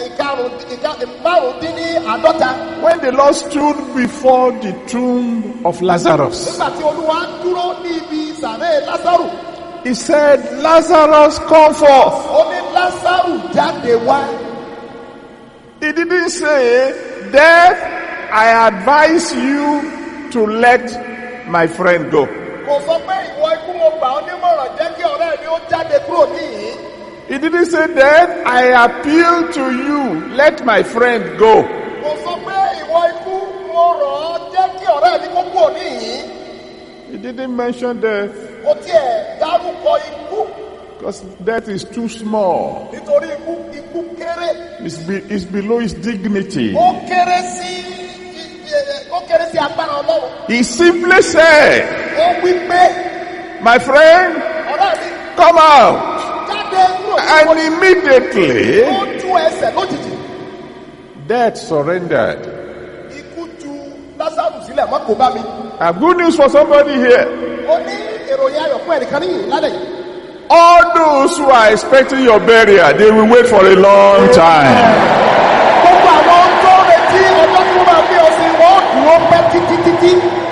ìkarùndínláàádọ́ta. When the Lord stood before the tomb of Lazarus, Nígbà tí Olúwa dúró ní ibi ìsàré Lásárù, he said, Lazarus, come forth. ó ní Lásárù jáde wá. He didn't say, death, I advise you to let my friend go. Kò sọ pé ìwọ ikú mo gbà ọ́ nímọ̀ràn jẹ́ kí ọ̀rẹ́ mi ó jáde kúrò níhìn-ín. He didn't say, death, I appeal to you, let my friend go. Kò sọ pé ìwọ ikú mo rọ̀ ọ́ jẹ́ kí ọ̀rẹ́ mi kó kúrò níhìn-ín. He didn't mention death Kò tiẹ̀ dárúkọ ikú because death is too small. nítorí ikú ikú kéré. It's, be, it's below his dignity. Ó kéré sí ó kéré sí agbára Ọlọ́run. He simply said, Ó wí pé my friend, ọ̀rẹ́ mi come out. jáde kúrò And níhìn-ín. immediately, Ó tú ẹsẹ̀ lójijì. death surrendered. Ikú tú Lásárù sílẹ̀ mọ́ kó bá mi. I have good news for somebody here. Ó ní ìròyìn ayọ̀ fún ẹnìkan níyìn lálẹ́ yìí. All those who are expecting your burial, they will wait for a long time. Gbogbo àwọn tó ń retí ọjọ́ tí wọ́n máa gbé ọ sí wọ́n dúró pẹ́ títí títí.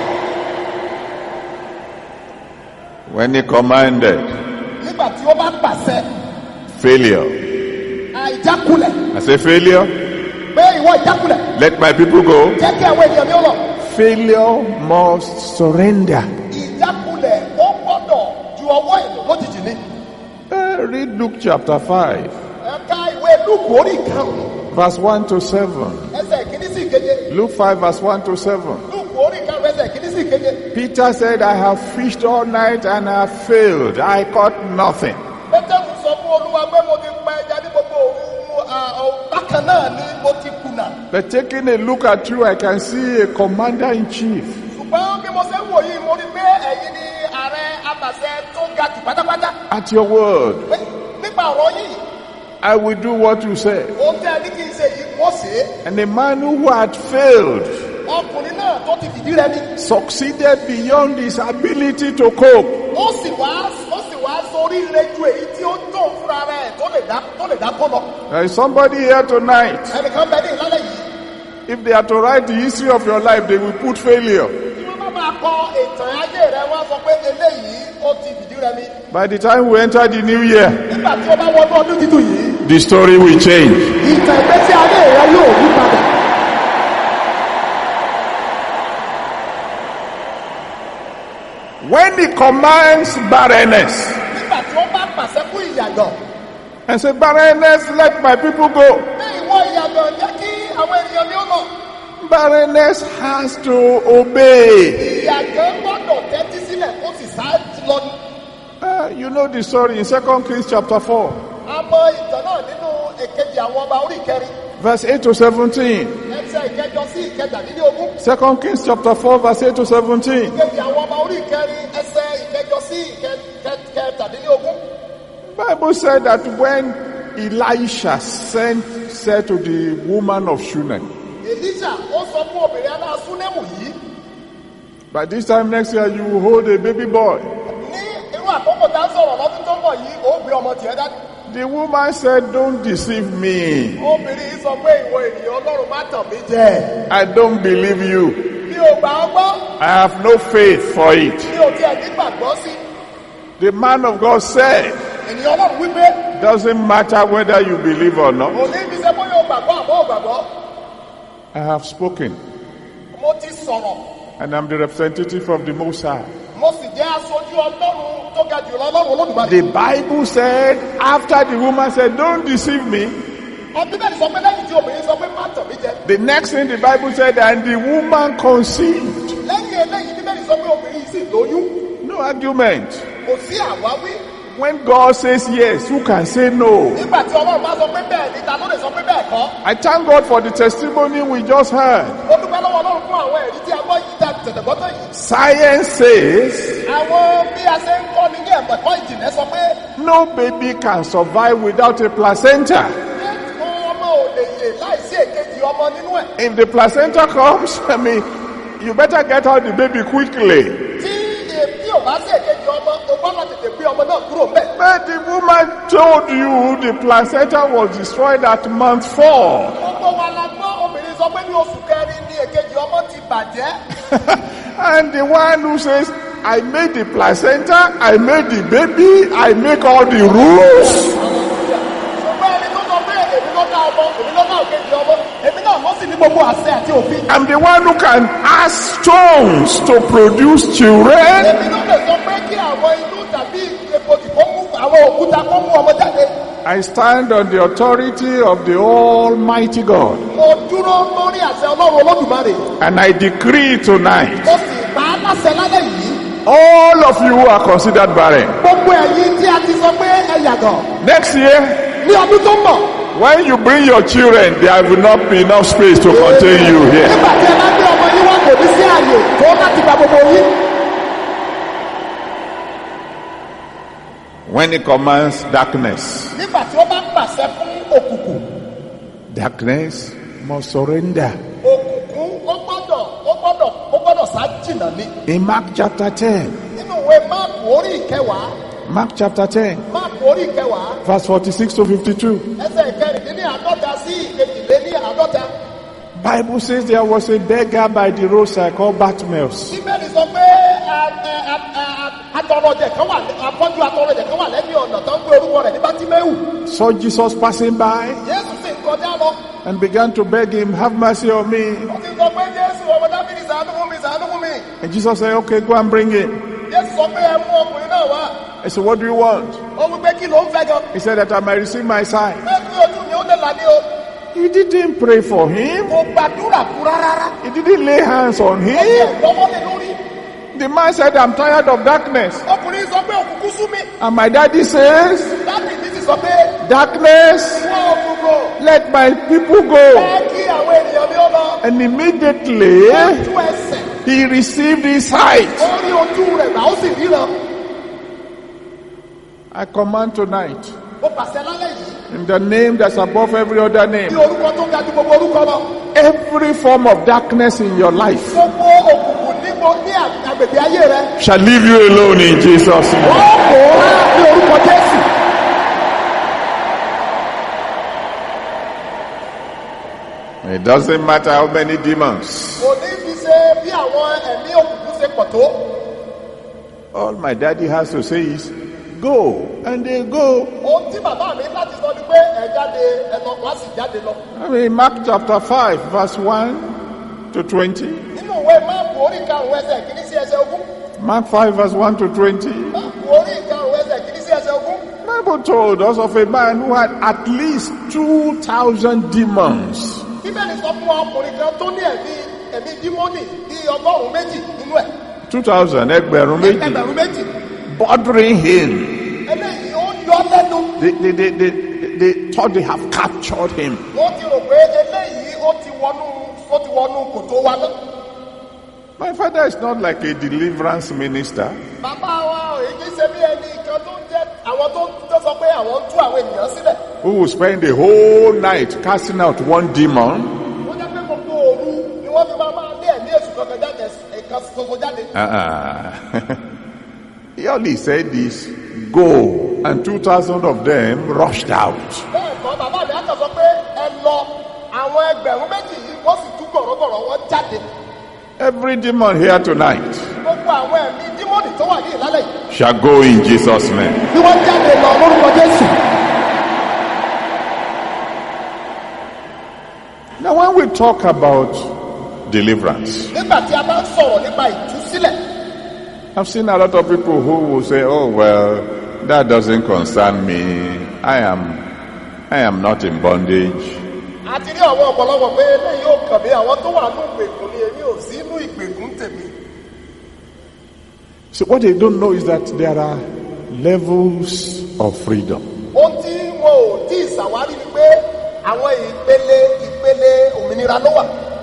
When he commanded, Nígbà tí ó bá pàṣẹ failure. àìjákulẹ̀ I say failure, pé ìwọ ìjákulẹ̀ let my people go. jẹ́ kí àwọn ènìyàn mi ó lọ. Failure must surrender. Ìjákulẹ̀ ó gbọ́dọ̀ ju ọwọ́ ìlú lójijì ni. Uh, read Luke chapter five, Ẹ̀ka ìwé Lúùkù orí ìkarùn-ún verse one to seven. ẹsẹ̀ ìkíní sí ìkeje. Luke five, verse one to seven. Lúùkù orí ìkarùn-ún ẹsẹ̀ ìkíní sí ìkeje. Peter said, I have fished all night and I have failed. I caught nothing. Pétérù sọ fún Olúwa pé mo ti pa ẹja ní gbogbo òru bákan náà ni mo ti kùnà. But taking a look at you, I can see a commander in chief. Ṣùgbọ́n bí mo ṣe ń wò yìí, mo rí pé ẹ̀yin ni ààrẹ abàṣẹ tó ga jù pátápátá. At your word, Pé nípa ọ̀rọ̀ yìí, I will do what you say. ohun tí a ní kí n ṣe yìí, wọ́n ṣe é. And the man who had failed Ọkùnrin náà tó ti fìdí rẹmi. succeeded beyond his ability to cope. Ó sì wá ó sì wá sórí ire ju èyí tí ó tó fúnra rẹ̀ tó lè dá tó lè dá kọ́ lọ. There is somebody here tonight. Ẹnìkan bẹ ní ìlànà yìí. If they are to write the history of your life, they will put failure. Tí wọ́n bá máa kọ ìtàn ayé rẹ̀, wọ́n á sọ pé eléyìí ó ti fìdí rẹmi. By the time we enter the new year, Nígbà tí ó bá wọnú ọdún títún yìí, the story will change. ìtàn ìgbésí ayé rẹ̀ yóò yí padà. When he commands barrenness Nígbà tí wọ́n bá pàṣẹ fún ìyàgàn, and say, barrenness, let my people go. ní ìwọ ìyàgàn jẹ́ kí àwọn ènìyàn mi ó lọ. Barrenness has to obey. Ìyàgàn gbọ́dọ̀ tẹ́tí sílẹ̀ ó sì ṣáájú lọ ní. Uh, you know the story in Second Kings chapter four, A mọ ìtàn náà nínú èkejì àwọn ọba orí ìkẹrin. verse eight to seventeen. Ẹsẹ̀ ìkẹjọ sí ìkẹtàdínlógún. Second Kings chapter four, verse eight to seventeen. Ìkejì àwọn ọba orí ìkẹrin ẹsẹ̀ ìkẹjọ sí ìkẹtàdínlógún. Bible said that when Elisha sent said to the woman of Shunem, Èlíṣà ó sọ fún obìnrin ará Súnémù yìí. by this time next year you will hold a baby boy. Ní irú àkókò tá a sọ̀rọ̀ lọ́dún tó ń bọ̀ yìí, ó bí ọmọ tiẹ̀ dání. The woman said, don't deceive me. Obìnrin sọ pé ìwọ ènìyàn Ọlọ́run má tàn mí jẹ. I don't believe you. Mi ò gbà ọ́ gbọ́. I have no faith for it. Mi ò tiẹ̀ ní gbàgbọ́ sí. The man of God said, Ènìyàn Ọlọ́run wípé. doesn't matter whether you believe or not. Òní fi ṣe bóyá o gbàgbọ́ àbọ̀ ò gbàgbọ́. I have spoken. Mo ti sọ̀rọ̀. And I'm the representative of the Most High. Mo sì jẹ́ aṣojú Ọlọ́run tó ga jùlọ Ọlọ́run Olódùmarè. The Bible said, after the woman said, don't deceive me, Ọdún bẹ́ẹ̀ ni sọ pé lẹ́yìn tí obìnrin sọ pé má tàn mí jẹ. the next thing the Bible said, and the woman conceived. Lẹ́yìn eléyìí bíbélì ni sọ pé obìnrin yìí sì lóyún. No argument. Kò sí àwáwí. When God says yes, who can say no? Nígbà tí Ọlọ́run bá sọ pé bẹ́ẹ̀ ni, ta ló lè sọ pé bẹ́ẹ̀ kọ́? I thank God for the testimony we just heard. Mo dúpẹ́ lọ́wọ́ Ọlọ́run fún àwọn ẹ̀rí tí a gbọ́ yìí dá tẹ̀tẹ̀gbọ́tọ̀ yìí. Science says Àwọn bí a ṣe ń kọ́ ni ní ẹ̀kọ́ ìjìnlẹ̀ sọ pé no baby can survive without a placenta. ọmọ ò lè yè láìsí èkejì ọmọ nínú ẹ̀. If the placenta comes, I mean, you better get out the baby quickly. Tí èbí ò bá sí èkejì ọmọ, o gbọ́dọ̀ tètè gbé ọmọ náà kúrò ńbẹ̀. But the woman told you the placenta was destroyed at month four. Gbogbo wa la gbọ́ obìnrin sọ pé ní oṣù kẹrin ni èkejì ọmọ ti bàjẹ́. And the one who says, I made the placenta, I made the baby, I make all the rules. Ṣùgbọ́n ẹni tó sọ pé èmi ló dá ọmọ, èmi ló dá òkejì ọmọ, èmi náà ló sì ní gbogbo àṣẹ àti òfin. I'm the one who can ask stones to produce children. Èmi ló lè sọ pé kí àwọn inú tàbí èpòtì kó mú àwọn òkúta kó mú ọmọ jáde. I stand on the authority of the Almighty God. Mo dúró lórí àṣẹ Ọlọ́run Olódùmarè. And I decree tonight, Mo sì bá a láṣẹ lálẹ́ yìí. all of you who are considered barren, Gbogbo ẹ̀yin tí a ti sọ pé ẹ yàgàn. next year, Ní ọdún tó ń bọ̀. when you bring your children, there will not be enough space to contain you here. Nígbà tí ẹ bá gbé ọmọ yín wá kò ní sí àyè tó láti gba gbogbo yín. When he commands darkness, Nígbà tí ó bá pàṣẹ fún òkùnkùn. darkness must surrender. Òkùnkùn ó gbọ́dọ̀ ó gbọ́dọ̀ ó gbọ́dọ̀ sá jìnnà ní. In Mark chapter ten, Nínú ìwé Máàkù orí ìkẹwàá. Mark chapter ten, Máàkù orí ìkẹwàá. verse forty-six to fifty-two, Ẹsẹ̀ ìkẹrìndínlẹ́ni àádọ́ta sí ìkejìléní àádọ́ta. Bible says there was a beggar by the roadside called Bartimaeus. Bíbélì sọ pé atọrọjẹ kan wà afọ́jú atọrọjẹ kan wà lẹ́yìn ọ̀nà tó ń gbé orúkọ rẹ̀ ní Bátíméù. Saw Jesus passing by Jésù sì ń kọjá lọ. and began to beg him, have mercy on me. Ó ti sọ pé Jésù ọmọ Dáfídì ṣàánú fún mi ṣàánú fún mi. And Jesus said, okay, go and bring him. Jésù sọ pé ẹ mú ọkùnrin náà wá. I said, what do you want? Ó wí pé kí ló ń fẹ́ gan. He said that I might receive my sight. Bẹ́ẹ̀ ni ojú mi ó lè là ní o. He didn't pray for him. Kò gbàdúrà kú rárá. He didn't lay hands on Ó him. yẹ lọ́wọ́lé lórí. The man said, I'm tired of darkness. Ọkùnrin sọ pé òkùnkùn sú mi. And my daddy says, Dáfídì sì sọ pé darkness, wọ́n òkùnkùn. let my people go. Ẹ kí àwọn ènìyàn mi ó lọ. And immediately, Ojú ẹsẹ̀. he received his sight. Ó rí ojú rẹ̀ là ó sì ríran. I command tonight, Ó pàṣẹ lálẹ́ yìí. in the name that's above every other name, Ní orúkọ tó ga ju gbogbo orúkọ lọ. every form of darkness in your life Gbogbo òkùnkùn níbo ní agbègbè ayé rẹ. shall leave you alone in Jesus' name. Ó pòórá ní orúkọ Jésù. It doesn't matter how many demons. Kò ní fi ṣe bí àwọn ẹ̀mí òkùnkùn ṣe pọ̀ tó. All my daddy has to say is, go, and they go. Ohun tí bàbá mi láti sọ ni pé ẹ jáde ẹ̀nà wá sì jáde lọ. I mean, Mark chapter five, verse one to twenty. Nínú ìwé Máàkù orí ìkarùn-ún ẹsẹ̀ kìíní sí ẹsẹ̀ ogún. Mark five, verse one to twenty. Máàkù orí ìkarùn-ún ẹsẹ̀ kìíní sí ẹsẹ̀ ogún. Bible told us of a man who had at least two thousand demons. Bíbélì sọ fún ọkùnrin kan tó ní ẹ̀mí ẹ̀mí dímọ́nì ní ọgọ́rùn-ún méjì nínú ẹ̀. Two thousand, ẹgbẹ̀rún méjì. Ẹgbẹ̀rún méjì. Bothering him. Eléyìí ó yọ lẹ́nu. They, they, they, they, they thought they have captured him. Wọ́n ti rò pé eléyìí ó ti wọnú ó ti wọnú kòtò wa náà. My father is not like a deliverance minister. Bàbá wa èyí kì í ṣe bí ẹni kan tó ń jẹ́ àwọn tó tó sọ pé àwọn ń tú àwọn ènìyàn sílẹ̀. Who will spend the whole night casting out one demon. Wọ́n jẹ́ pé gbogbo òru ni wọ́n fi máa máa lé ẹ̀mí èṣù kankan jáde ẹ̀ka ṣoṣo jáde. Uh-uh. He only said this, go and two thousand of them rushed out. bẹ́ẹ̀ kọ́ bàbá mi á kàn sọ pé ẹ lọ àwọn ẹgbẹ̀rún méjì yìí wọ́n sì tú gọ̀rọ̀gọ̀rọ̀ wọn jáde. Every demon here tonight gbogbo àwọn ẹ̀mí dímọ̀nì tó wà ní ìlálẹ̀ yìí. shall go in Jesus' name. bí wọ́n jáde lọ lórúkọ Jésù. Now when we talk about deliverance, nígbà tí a bá ń sọ̀rọ̀ nípa ìtúsílẹ̀. I've seen a lot of people who will say, oh well, that doesn't concern me. I am I am not in bondage. àti rí àwọn ọ̀pọ̀lọpọ̀ pé eléyìí yóò kàn mí àwọn tó wà ní ìgbèkùn ni èmi ò sí inú ìgbèkùn tèmi. So what they don't know is that there are levels of freedom. ohun tí wọn ò tí ì ṣàwárí ni pé àwọn ìpele ìpele òmìnira ló wà.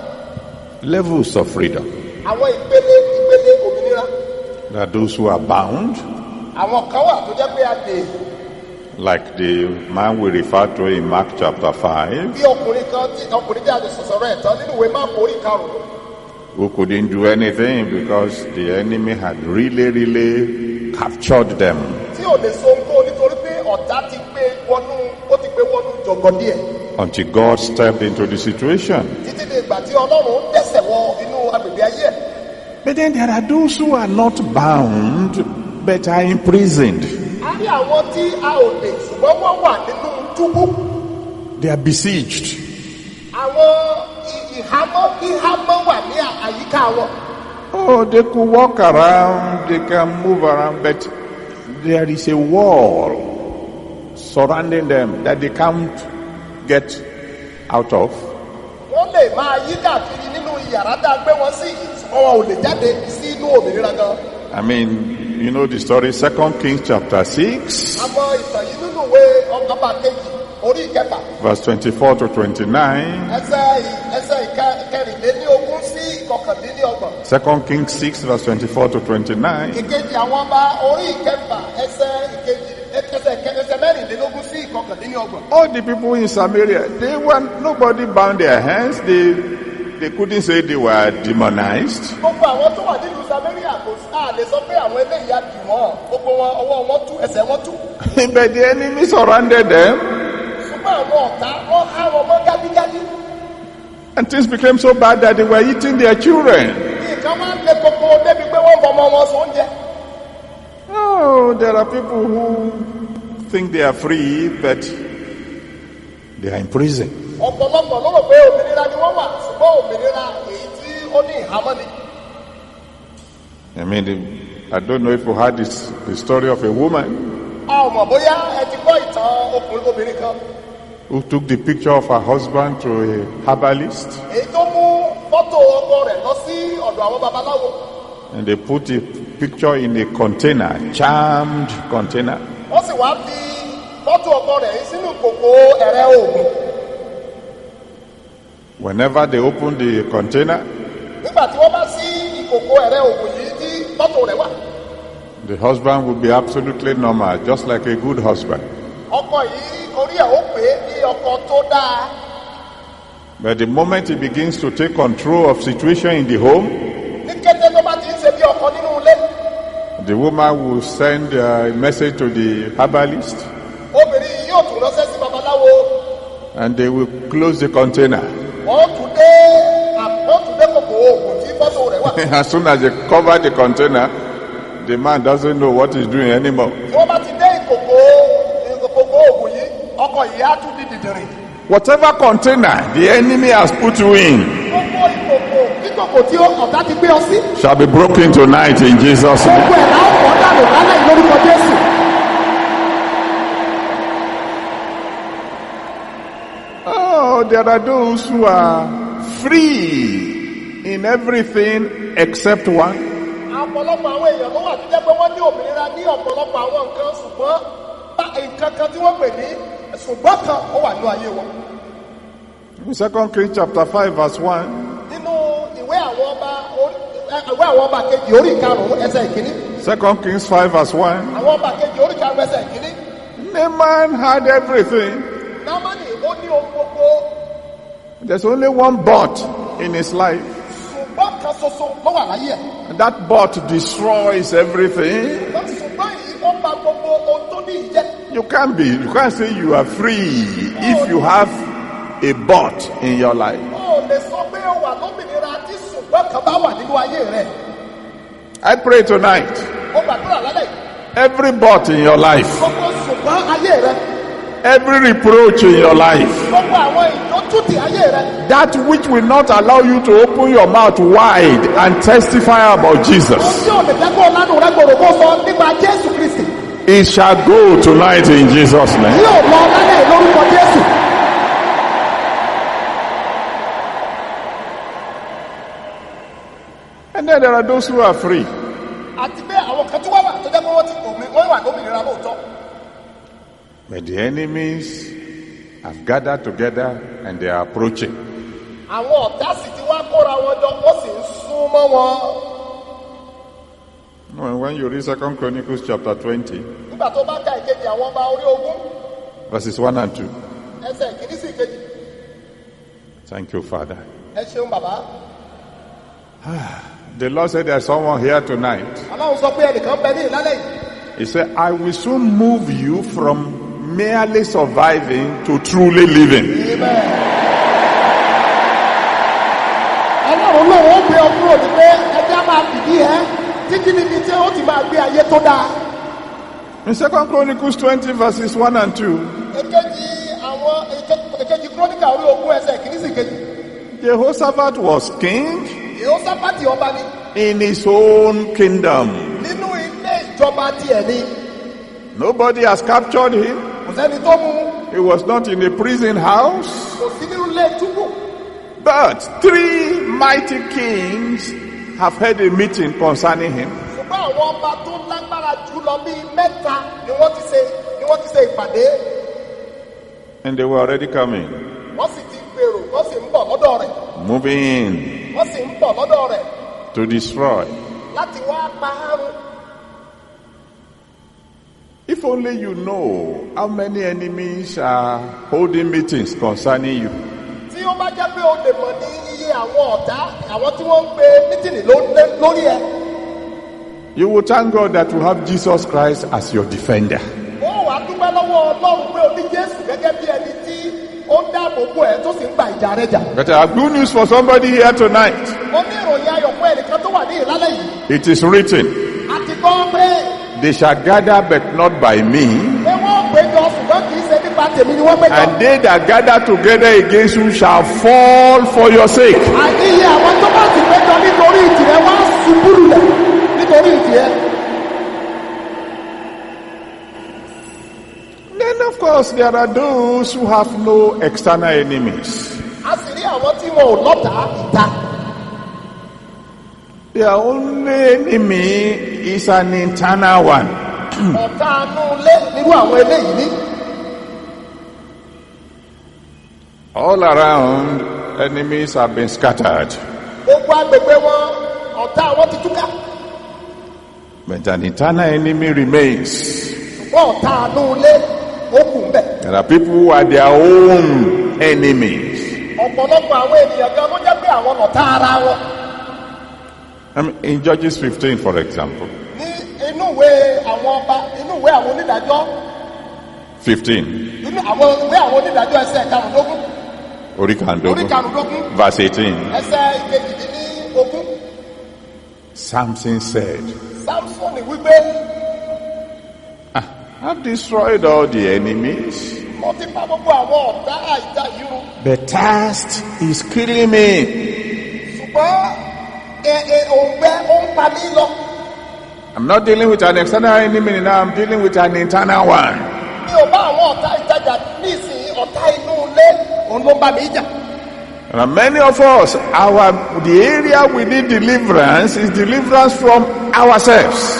Levels of freedom. àwọn ìpele ìpele òmìnira. There are those who are bound, àwọn kan wà tó jẹ́ pé a dè like the man we refer to in Mark chapter five, bí ọkùnrin kan tí ọkùnrin tí a lè sọ̀sọ̀rọ̀ ẹ̀ tán nínú ìwé Máàkù orí karùn-ún. who couldn't do anything because the enemy had really, really captured them. tí ò lè so nǹkan nítorí pé ọ̀tá ti gbé wọnú ó ti gbé wọnú jọ̀gọ̀ díẹ̀. Until God stepped into the situation. títí di ìgbà tí Ọlọ́run dẹ́sẹ̀ wọ inú agbègbè ayé ẹ̀. But then there are those who are not bound but are imprisoned. a rí àwọn tí a ò lè ṣùgbọ́n wọ́n wà nínú túbú. They are besieged. àwọn ì- ìhámọ́ ìhámọ́ wà ní à- àyíká wọn. Oh, they could walk around, they can move around, but there is a wall surrounding them that they can't get out of. wọ́n lè máa yí káàkiri nínú yàrá tá a gbé wọn sí yìí ṣùgbọ́n wọn ò lè jáde sí inú òmìnira gan. I mean, you know the story, Second Kings chapter six, àmọ́ ìtàn yìí nínú ìwé ọba kejì orí ìkẹfà verse twenty-four to twenty-nine. ẹsẹ̀ ì- ẹsẹ̀ ìkẹ- kẹrìnlélógún sí ìkọkànlélọ́gbọ̀n. Second Kings six, verse twenty-four to twenty-nine. ìkejì àwọn ọba orí ìkẹfà ẹsẹ̀ ìkejì ẹsẹ̀ ìkẹ- ẹsẹ̀ mẹ́rìnlélógún sí ìkọkànlélọ́gbọ̀n. All the people in Samaria, they were, nobody bound their hands. They, they couldn't say they were demonized. gbogbo àwọn tó wà nílùú Samaria kò sí a lè sọ pé àwọn eléyìí á dì wọ́n gbogbo wọn ọwọ́ wọn tú ẹsẹ̀ wọn tú. But the enemy surrounded them, ṣùgbọ́n àwọn ọ̀tá wọ́n há wọn mọ́ gádígádí. and things became so bad that they were eating their children. nǹkan máa ń le koko débi pé wọ́n fọmọ wọn sọ oúnjẹ. Oh, there are people who think they are free, but they are in prison. ọ̀pọ̀lọpọ̀ ló rò pé òmìnira ni wọ́n wà ṣùgbọ́n òmìnira èyí tí ó ní ìhámọ́ ni. I mean, the, I don't know if you heard this, the story of a woman a ò mọ̀ bóyá ẹ ti gbọ́ ìtàn ọkùnrin obìnrin kan who took the picture of her husband to a herbalist, èyí tó mú fọ́tò ọkọ rẹ̀ lọ sí ọ̀dọ̀ àwọn babaláwo. and they put the picture in a container, charmed container. wọ́n sì wá fi fọ́tò ọkọ rẹ̀ yìí sínú kòkò ẹ̀rẹ̀ oògùn. Whenever they open the container, nígbà tí wọ́n bá sí ìkòkò ẹ̀rẹ̀ oògùn yìí tí fọ́tò rẹ̀ wà the husband will be absolutely normal, just like a good husband. ọkọ yìí orí ẹ̀ ó pé bí ọkọ tó dáa. But the moment he begins to take control of situation in the home, ní kété tó bá ti ń ṣe bí ọkọ nínú ilé the woman will send a message to the herbalist, obìnrin yìí yóò tún ránṣẹ́ sí babaláwo. and they will close the container. wọ́n tún dé wọ́n tún dé kòkò oògùn tí fọ́tò rẹ̀ wà. As soon as they cover the container, the man doesn't know what he's doing anymore. tí wọ́n bá ti dé ìkòkò ìkòkò oògùn yìí ọkọ yìí á tún di dìdìrìn. Whatever container the enemy has put you in gbogbo ìkòkò ìkòkò tí ọ̀tá ti gbé ọ sí. shall be broken tonight in Jesus' name. gbogbo ẹ̀ náà fọ́ dànù lálẹ́ yìí lórúkọ Jésù. Oh, there are those who are free in everything except one. ọ̀pọ̀lọpọ̀ àwọn èèyàn ló wà tó jẹ́ pé wọ́n ní òmìnira ní ọ̀pọ̀lọpọ̀ àwọn nǹkan ṣùgbọ́n bá nǹkan kan tí wọ́n pè ní ṣùgbọ́n kan ó wà ní ayé wọn. In Second Kings chapter five, verse one, nínú ìwé àwọn ọba orí- ẹ, ìwé àwọn ọba kejì orí ìkarùn-ún ẹsẹ̀ ìkíní. Second Kings five, verse one, àwọn ọba kejì orí ìkarùn-ún ẹsẹ̀ ìkíní. Naaman had everything. námánì ó ní ohun gbogbo There's only one but in his life. ṣùgbọ́n kan ṣoṣo ló wà láyé ẹ̀. And that but destroys everything. ṣùgbọ́n yìí ó bà gbogbo ohun tó ní ìjẹ́. You can't be, you can't say you are free if you have a but in your life. I pray tonight, every but in your life, every reproach in your life, that which will not allow you to open your mouth wide and testify about Jesus, it shall go tonight in Jesus' name. And then there are those who are free. But the enemies have gathered together and they are approaching. When you read Second Chronicles chapter twenty, verses one and two. Thank you, Father. The Lord said there's someone here tonight. He said, I will soon move you from merely surviving to truly living. Amen. In Second Chronicles twenty verses one and two, Jehoshaphat was king in his own kingdom. Nobody has captured him. He was not in a prison house. But three mighty kings have had a meeting concerning him. And they were already coming, moving in to destroy. If only you know how many enemies are holding meetings concerning you. You will thank God that you have Jesus Christ as your defender. But I have good news for somebody here tonight. It is written, they shall gather but not by me, and they that gather together against you shall fall for your sake. Then of course there are those who have no external enemies. Their only enemy is an internal one. All around, enemies have been scattered. But an internal enemy remains. There are people who are their own enemies. I mean, in Judges fifteen, for example. fifteen. Verse eighteen. Samson said, ah, I've destroyed all the enemies. The thirst is killing me. I'm not dealing with an external enemy now, I'm dealing with an internal one. There are many of us, our the area we need deliverance is deliverance from ourselves.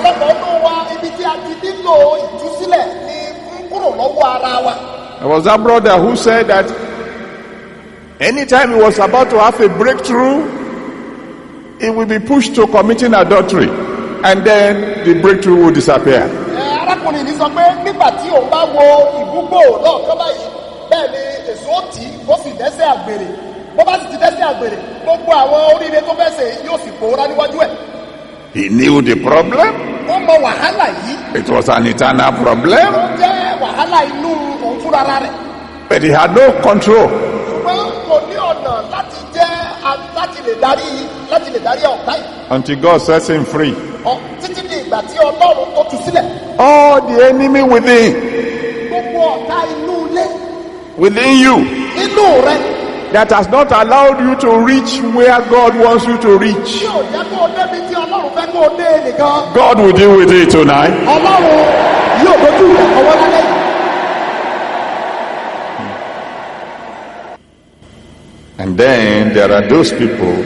There was that brother who said that anytime he was about to have a breakthrough, he will be pushed to committing adultery, and then the breakthrough will disappear. He knew the problem. It was an eternal problem. wàhálà inú òun fúnra rẹ̀. But he had no control. ṣùgbọ́n kò ní ọ̀nà láti jẹ́ láti lè darí láti lè darí ọ̀tá yìí. Until God sets him free. Ọ títí di ìgbà tí Ọlọ́run tó tú sílẹ̀. All the enemy within. Gbogbo ọ̀tá inú ilé. Within you. Inú rẹ̀. That has not allowed you to reach where God wants you to reach. Yóò jẹ́ kó o débi tí Ọlọ́run fẹ́ kó o dé nìkan. God will deal with it tonight. Ọlọ́run yóò dojú ìjà ọwọ́ lálẹ́. And then there are those people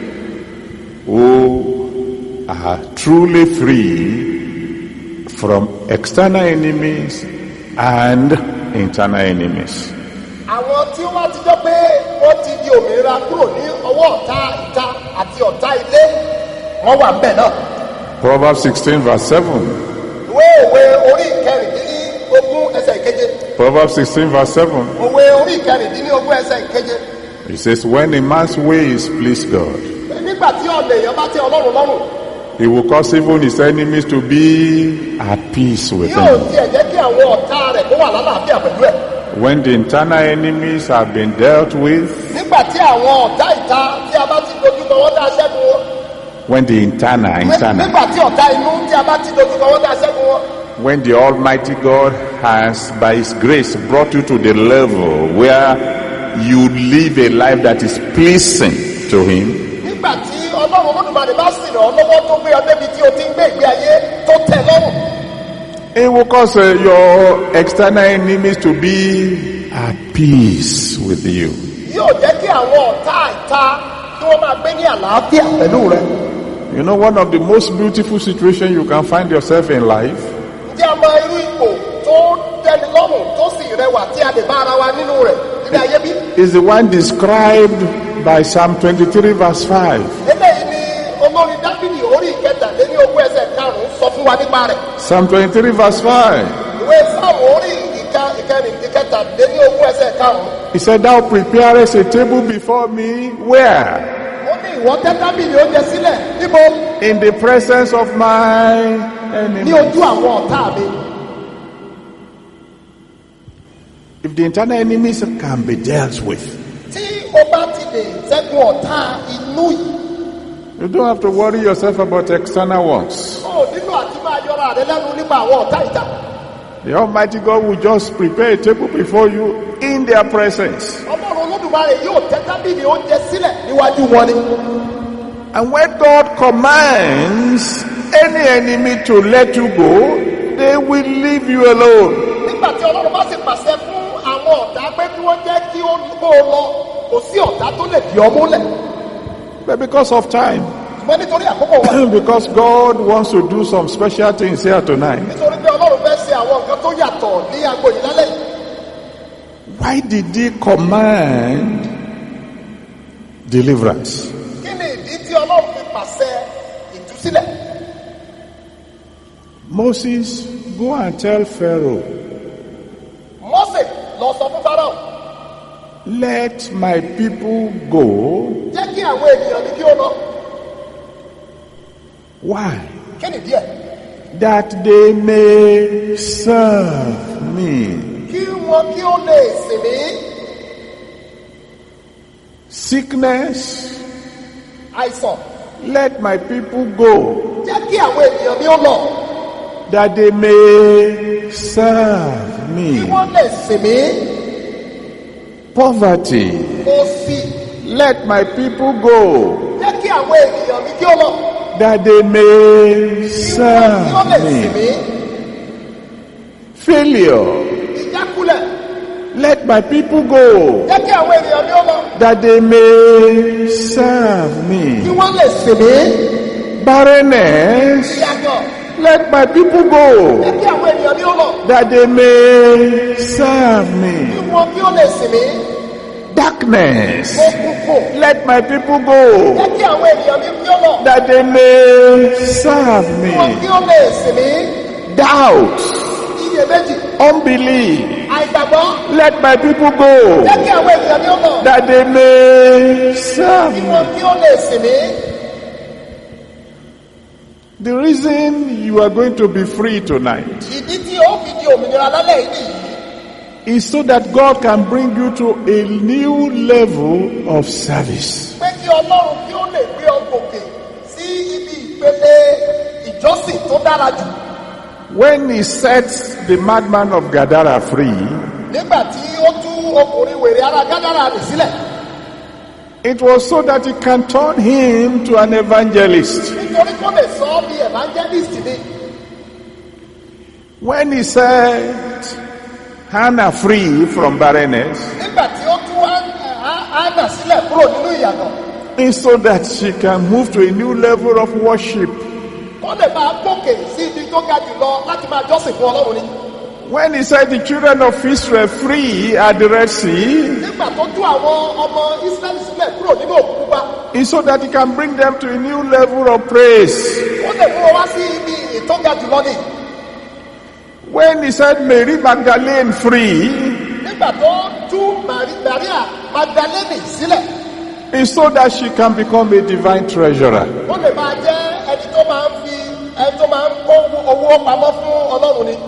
who are truly free from external enemies and internal enemies. Àwọn tí wọ́n ti jọ pé wọ́n ti di òmìnira kúrò ní ọwọ́ ọ̀tá ìta àti ọ̀tá ilé wọ́n wà ńbẹ̀ náà. Proverbs sixteen verse seven. Ìwé òwe orí ìkẹrìndínlógún ẹsẹ̀ ìkeje. Proverbs sixteen verse seven. Òwe orí ìkẹrìndínlógún ẹsẹ̀ ìkeje. It says, when a man's ways please God, nígbà tí ọ̀nà èèyàn bá tẹ́ Ọlọ́run lọ́rùn, he will cause even his enemies to be at peace with yóò him. tiẹ̀ jẹ́ kí àwọn ọ̀tá rẹ̀ kó wà lálàáfíà pẹ̀lú ẹ̀. When the internal enemies have been dealt with, nígbà tí àwọn ọ̀tá ìta tí a bá ti dojú kọ wọ́n dá ṣẹ́gun wọn. when the internal, internal, nígbà tí ọ̀tá inú tí a bá ti dojú kọ wọ́n dá ṣẹ́gun wọn. when the Almighty God has, by His grace, brought you to the level where you live a life that is pleasing to Him, nígbà tí Ọlọ́run Olódùmarè bá sì ràn ọ́ lọ́wọ́ tó gbé ọ débi tí o ti ń gbé ìgbé ayé tó tẹ́ lọ́rùn. it will cause uh, your external enemies to be at peace with you. Yóò jẹ́ kí àwọn ọ̀tá ìta tí wọ́n máa gbé ní àlàáfíà pẹ̀lú rẹ. You know, one of the most beautiful situations you can find yourself in life Ǹjẹ́ a mọ irú ipò tó tẹ́ni lọ́rùn tó sì rẹwà tí a lè bá ara wa nínú rẹ̀ nílé ayé bí? is the one described by Psalm twenty-three verse five. Eléyìí ni olórin Dáfídì orí ìkẹtàléní ogún ẹsẹ̀ karùn-ún sọ fún wa nípa rẹ̀. Psalm twenty-three verse five. Ìwé Sáàmù orí ìka ìkẹrin ìkẹtàléní ogún ẹsẹ̀ karùn-ún. He said, thou preparest a table before me, where? Ó ní ìwọ tẹ́ tábìlì oúnjẹ sílẹ̀ níbo? In the presence of my Ní enemies. ojú àwọn ọ̀tá mi. If the internal enemies can be dealt with, Tí o bá ti lè ṣẹ́gun ọ̀tá inú yìí, you don't have to worry yourself about external ones. ó nílò àti máa yọra rẹ lẹ́nu nípa àwọn ọ̀tá ìta. The Almighty God will just prepare a table before you in their presence. Ọlọ́run Olódùmarè yóò tẹ́ tábìlì oúnjẹ sílẹ̀ níwájú wọn ni. And when God commands any enemy to let you go, they will leave you alone. Nígbà tí Ọlọ́run bá sì pàṣẹ fún àwọn ọ̀tá pé kí wọ́n jẹ́ kí ó kó o lọ, kò sí ọ̀tá tó lè di ọ múlẹ̀. But because of time, Ṣùgbọ́n nítorí àkókò wa, because God wants to do some special things here tonight, nítorí pé Ọlọ́run fẹ́ ṣe àwọn nǹkan tó yàtọ̀ ní agbo yìí lálẹ́ yìí. why did He command deliverance? Kí ni ìdí tí Ọlọ́run fi pàṣẹ ìtúsílẹ̀? Moses, go and tell Pharaoh, Mósè lọ sọ fún Fáráò, let my people go. jẹ́ kí àwọn ènìyàn mi kí ó lọ. Why? Kí ni díẹ̀? That they may serve me. Kí wọn kí ó lè sìn mí. Sickness, Àìsàn, let my people go. jẹ́ kí àwọn ènìyàn mi ó lọ. That they may serve Kí me. wọ́n lè sìn mí. Poverty, Òṣì, let my people go. jẹ́ kí àwọn ènìyàn mi kí ó lọ. That they may Kí wọ́n kí ó serve lè sìn me. mí. Failure, Ìjákulẹ̀, let my people go. jẹ́ kí àwọn ènìyàn mi ó lọ. That they may serve Kí me. wọ́n lè sìn mí. Barrenness, Ìyàgàn, let my people go. jẹ́ kí àwọn ènìyàn mi ó lọ. That they may serve Kí me. wọ́n kí ó lè sìn mí. Darkness, Òkùnkùn, let my people go. jẹ́ kí àwọn ènìyàn mi kí ó lọ. That they may serve Kí wọ́n kí me. ó lè sìn mí. Doubt, Iyèméjì, unbelief, àìgbàgbọ́, let my people go. jẹ́ kí àwọn ènìyàn mi ó lọ. That they may serve Kí wọ́n me. kí ó lè sìn mí. The reason you are going to be free tonight Ìdí tí ó fi di òmìnira lálẹ́ yìí nìyí. is so that God can bring you to a new level of service. pé kí ọlọ́run kí ó lè gbé ọ gòkè sí ibi ìpele ìjọsìn tó dára jù. When he sets the madman of Gadara free, nígbà tí ó tú ọkùnrin wèrè ara Gádárà rẹ̀ sílẹ̀, it was so that he can turn him to an evangelist. nítorí kó lè sọ ọ́ bí evangelist ni. When he set Hannah free from barrenness, nígbà tí ó tú Hánà sílẹ̀ kúrò nínú ìyàtọ̀, it's so that she can move to a new level of worship. kó lè máa gòkè sí ibi tó ga jùlọ láti máa jọ́sìn fún ọlọ́run ni. When he set the children of Israel free at the Red Sea, nígbà tó tú àwọn ọmọ Ísírẹ́lì sílẹ̀ kúrò nínú òkú pupa, it's so that he can bring them to a new level of praise. ó lè mú wọn wá sí ibi ìtọ́ga jùlọ ni. When he set Mary Magdalene free, nígbà tó tú Maria Magdalene sílẹ̀, it's so that she can become a divine treasurer. ó lè máa jẹ́ ẹni tó máa ń fi ẹni tó máa ń kó owó pamọ́ fún ọlọ́run ni.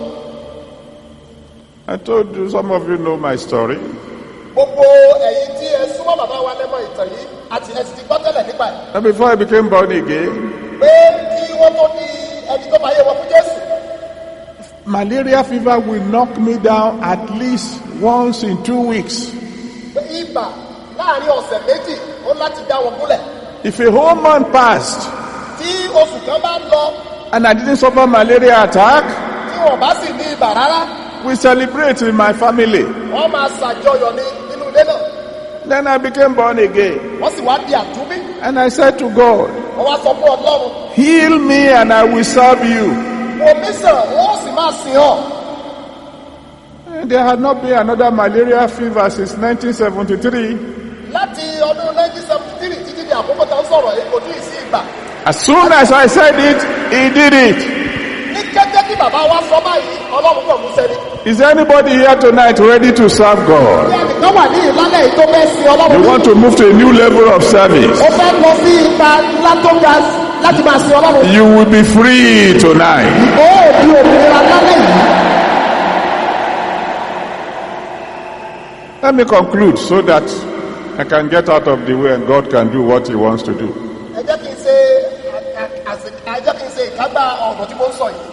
I told you, some of you know my story. gbogbo ẹ̀yin tí ẹ súnmọ́ bàbá wa lẹ́mọ̀ ìtàn yìí àti ẹ sì ti gbọ́ tẹ́lẹ̀ nípa ẹ̀. And before I became born again, pé kí wọ́n tó ní ẹni tó máa yẹ wọn fún Jésù, malaria fever will knock me down at least once in two weeks. pé ibà láàrin ọ̀sẹ̀ méjì ó láti dá wọn gúnlẹ̀. If a whole month passed tí oṣù kan bá lọ and I didn't suffer malaria attack, tí wọ́n bá sì ní ibà rárá, we celebrate in my family. wọ́n máa ṣàjọyọ̀ ní nínú ilé náà. Then I became born again. wọ́n sì wá di àtúnbí. And I said to God, wọ́n wá sọ fún ọlọ́run, heal me and I will serve you. omi sàn wọ́n sì máa sìn ọ́. And there had not been another malaria fever since nineteen seventy-three. láti ọdún nineteen seventy three títí di àkókò tó ń sọ̀rọ̀ yìí kò tún sí ìgbà. As soon as I said it, he did it. ní kété tí bàbá wa sọ báyìí ọlọ́run kò mú sẹ́ni. Is anybody here tonight ready to serve God? bí ẹnìkan wà ní ìlànà èyí tó fẹ́ sin ọlọ́run. You want to move to a new level of service? ó fẹ́ lọ sí ipa ńlá tó ga láti máa sin ọlọ́run. You will be free tonight. ó di òmìnira lálẹ́ yìí. Let me conclude so that I can get out of the way and God can do what he wants to do. ẹ jẹ́ kí n ṣe ẹ jẹ́ kí n ṣe ìkágbá ọ̀rọ̀ tí mo ń sọ yìí.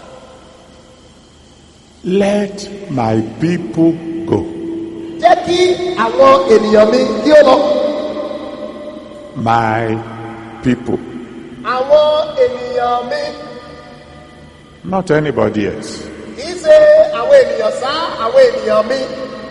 Let my people go. jẹ́ kí àwọn ènìyàn mi kí ó lọ. My people. àwọn ènìyàn mi. Not anybody else. kì í ṣe àwọn ènìyàn sá àwọn ènìyàn mi.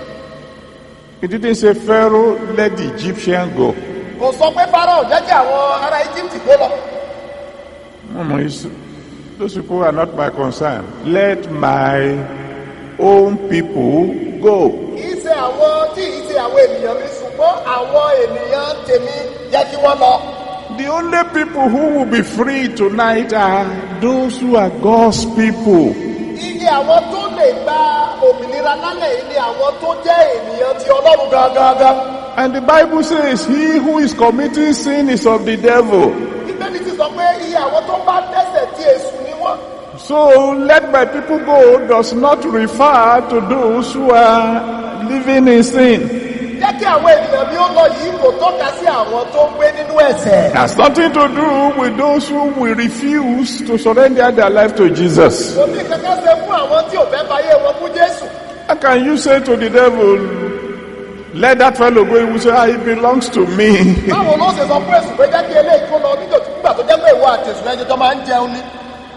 He didn't say Pharaoh, let the Egyptian go. kò sọ pé Fáráò jẹ́ kí àwọn ará Egypt kó lọ. No, no, it's, those people are not my concern. Let my own people go. kì í ṣe àwọn tí kì í ṣe àwọn ènìyàn mi ṣùgbọ́n àwọn ènìyàn tèmi jẹ́ kí wọ́n lọ. The only people who will be free tonight are those who are God's people. iye àwọn tó lè gba òmìnira lálẹ́ yìí ni àwọn tó jẹ́ ènìyàn ti Ọlọ́run gangan. And the Bible says, he who is committing sin is of the devil. Bíbélì ti sọ pé iye àwọn tó bá dẹ́ṣẹ̀ tí èṣù ni wọ́n. So let my people go does not refer to those who are living in sin. Jẹ́ kí àwọn ènìyàn bí ó lọ yìí kò tọ́ka sí àwọn tó ń gbé nínú ẹ̀ṣẹ̀. It has nothing to do with those who will refuse to surrender their life to Jesus. Kò ní kankan ṣe fún àwọn tí ò fẹ́ fayé wọn fún Jésù. How can you say to the devil, let that fellow go? He will say, ah, he belongs to me. Báwo ló ṣe sọ fún èṣù pé jẹ́ kí eléyìí kó lọ nítorí nígbà tó jẹ́ pé ìwọ àti èṣù ẹni tó máa ń jẹun ní.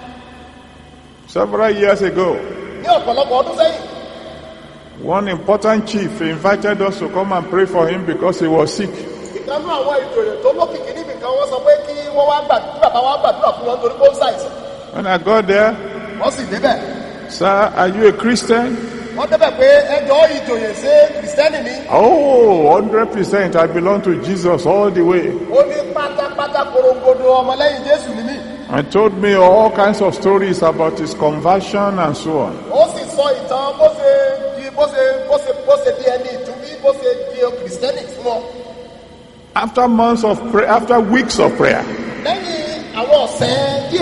Several years ago, Ní ọ̀pọ̀lọpọ̀ ọdún sẹ́yìn, one important chief invited us to come and pray for him because he was sick. ìkànnú àwọn ìjòyè tó lókìkí níbi kan wọ́n sọ pé kí wọ́n wá gbàdúrà bàbá wá gbàdúrà fún wọn torí kó ń ṣàìsàn. When I got there, Wọ́n sì débẹ̀. sir, are you a Christian? Wọ́n débẹ̀ pé ẹjọ́ ìjòyè ṣe kìrìsìtẹ́nì ni. Oh, one hundred percent. I belong to Jesus all the way. Ó ní pátápátá korongodo ọmọlẹ́yìn Jésù ni mí. And told me all kinds of stories about his conversion and so on. Ó sì sọ ìtàn bó ṣe di bó ṣe bó ṣe bó ṣe di ẹni ìtúbí bó ṣe di kìrìsìtẹ́nì fún wọn. After months of prayer, after weeks of prayer, Lẹ́yìn àwọn ọ̀sẹ̀ díẹ̀ tí a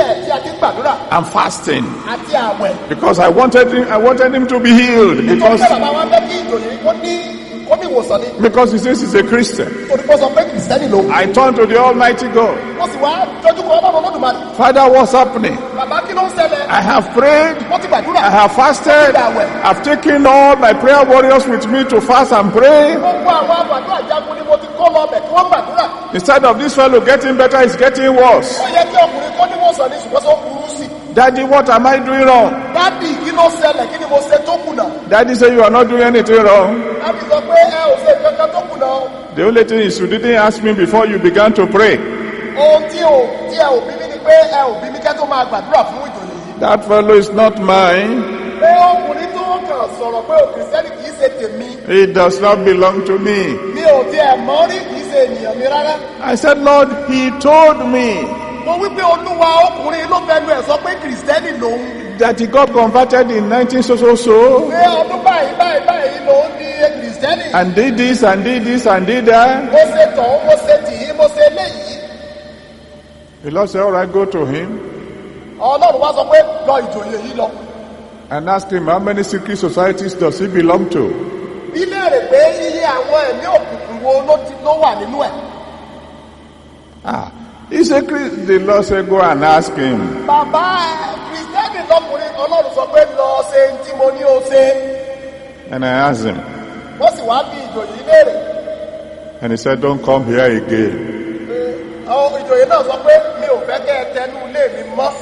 ti ń gbàdúrà and fasting àti àwẹ̀. because I wanted him, I wanted him to be healed nítorí because pé bàbá wa fẹ́ kí ìjòyè kó ní kó ní ìwòsàn ni. because he says he's a Christian. torí pé ó sọ pé kìrìsìtẹ́nì lòun. I turned to the Almighty God. mo sì wá dojú kọ Ọlọ́run Olódùmarè. Father, what's happening? bàbá kí ló ń ṣẹlẹ̀. I have prayed, mo ti gbàdúrà. I have fasted, I've taken all my prayer warriors with me to fast and pray. gbogbo àwọn àgbàdúrà jagun ni mo ti kó lọ bẹ̀ kí wọ́n gbàdúrà. Instead of this fellow getting better, it's getting worse. ó yẹ kí ọkùnrin kó ní ìwòsàn ní ṣùgbọ́n tó burú sí. Daddy, what am I doing wrong? dádì kí ló ṣẹlẹ̀ kí ni mo ṣe tó kùnà. Daddy say you are not doing anything wrong. dádì sọ pé ẹ ò ṣe kankan tó kùnà o. The only thing is you didn't ask me before you began to pray. ohun tí ò tí ẹ ò bí mi ni pé ẹ ò bí mi kẹ́ tó máa gbàdúrà fún ìjòyè yìí. That fellow is not mine. pé ọkùnrin tó kàn sọ̀rọ̀ pé o kìrìsìtẹ́nì kì í ṣe tèmi. It does not belong to me. mi ò tiẹ̀ mọ̀ rí kì í ṣe ènìyàn mi rárá. I said, Lord, he told me mo wí pé olúwa ọkùnrin ló fẹnu ẹ̀ sọ pé kìrìsìtẹ́nì lòun. that he got converted in nineteen so so so pé ọdún báyìí báyìí báyìí lòun di kìrìsìtẹ́nì. and did this and did this and did that. mo ṣe tọ̀hún mo ṣe tìí mo ṣe léyìí. The Lord said, all right, go to him ọlọ́run wá sọ pé lọ ìjòyè yìí lọ. and ask him how many secret societies does he belong to. bí léèrè pé iye àwọn ẹ̀mí òkùnkùn wo ló ti ló wà nínú ẹ̀. Ah, he's a Christ. The Lord said, go and ask him. bàbá kìrìsìtẹ́nì lọkùnrin ọlọ́run sọ pé lọ ṣe tí mo ní o ṣe. And I asked him, wọ́n sì wá bí ìjòyè yìí léèrè. and he said, don't come here again. àwọn ìjòyè náà sọ pé mi ò fẹ́ kẹ́ ẹ tẹnu ilé mi mọ́.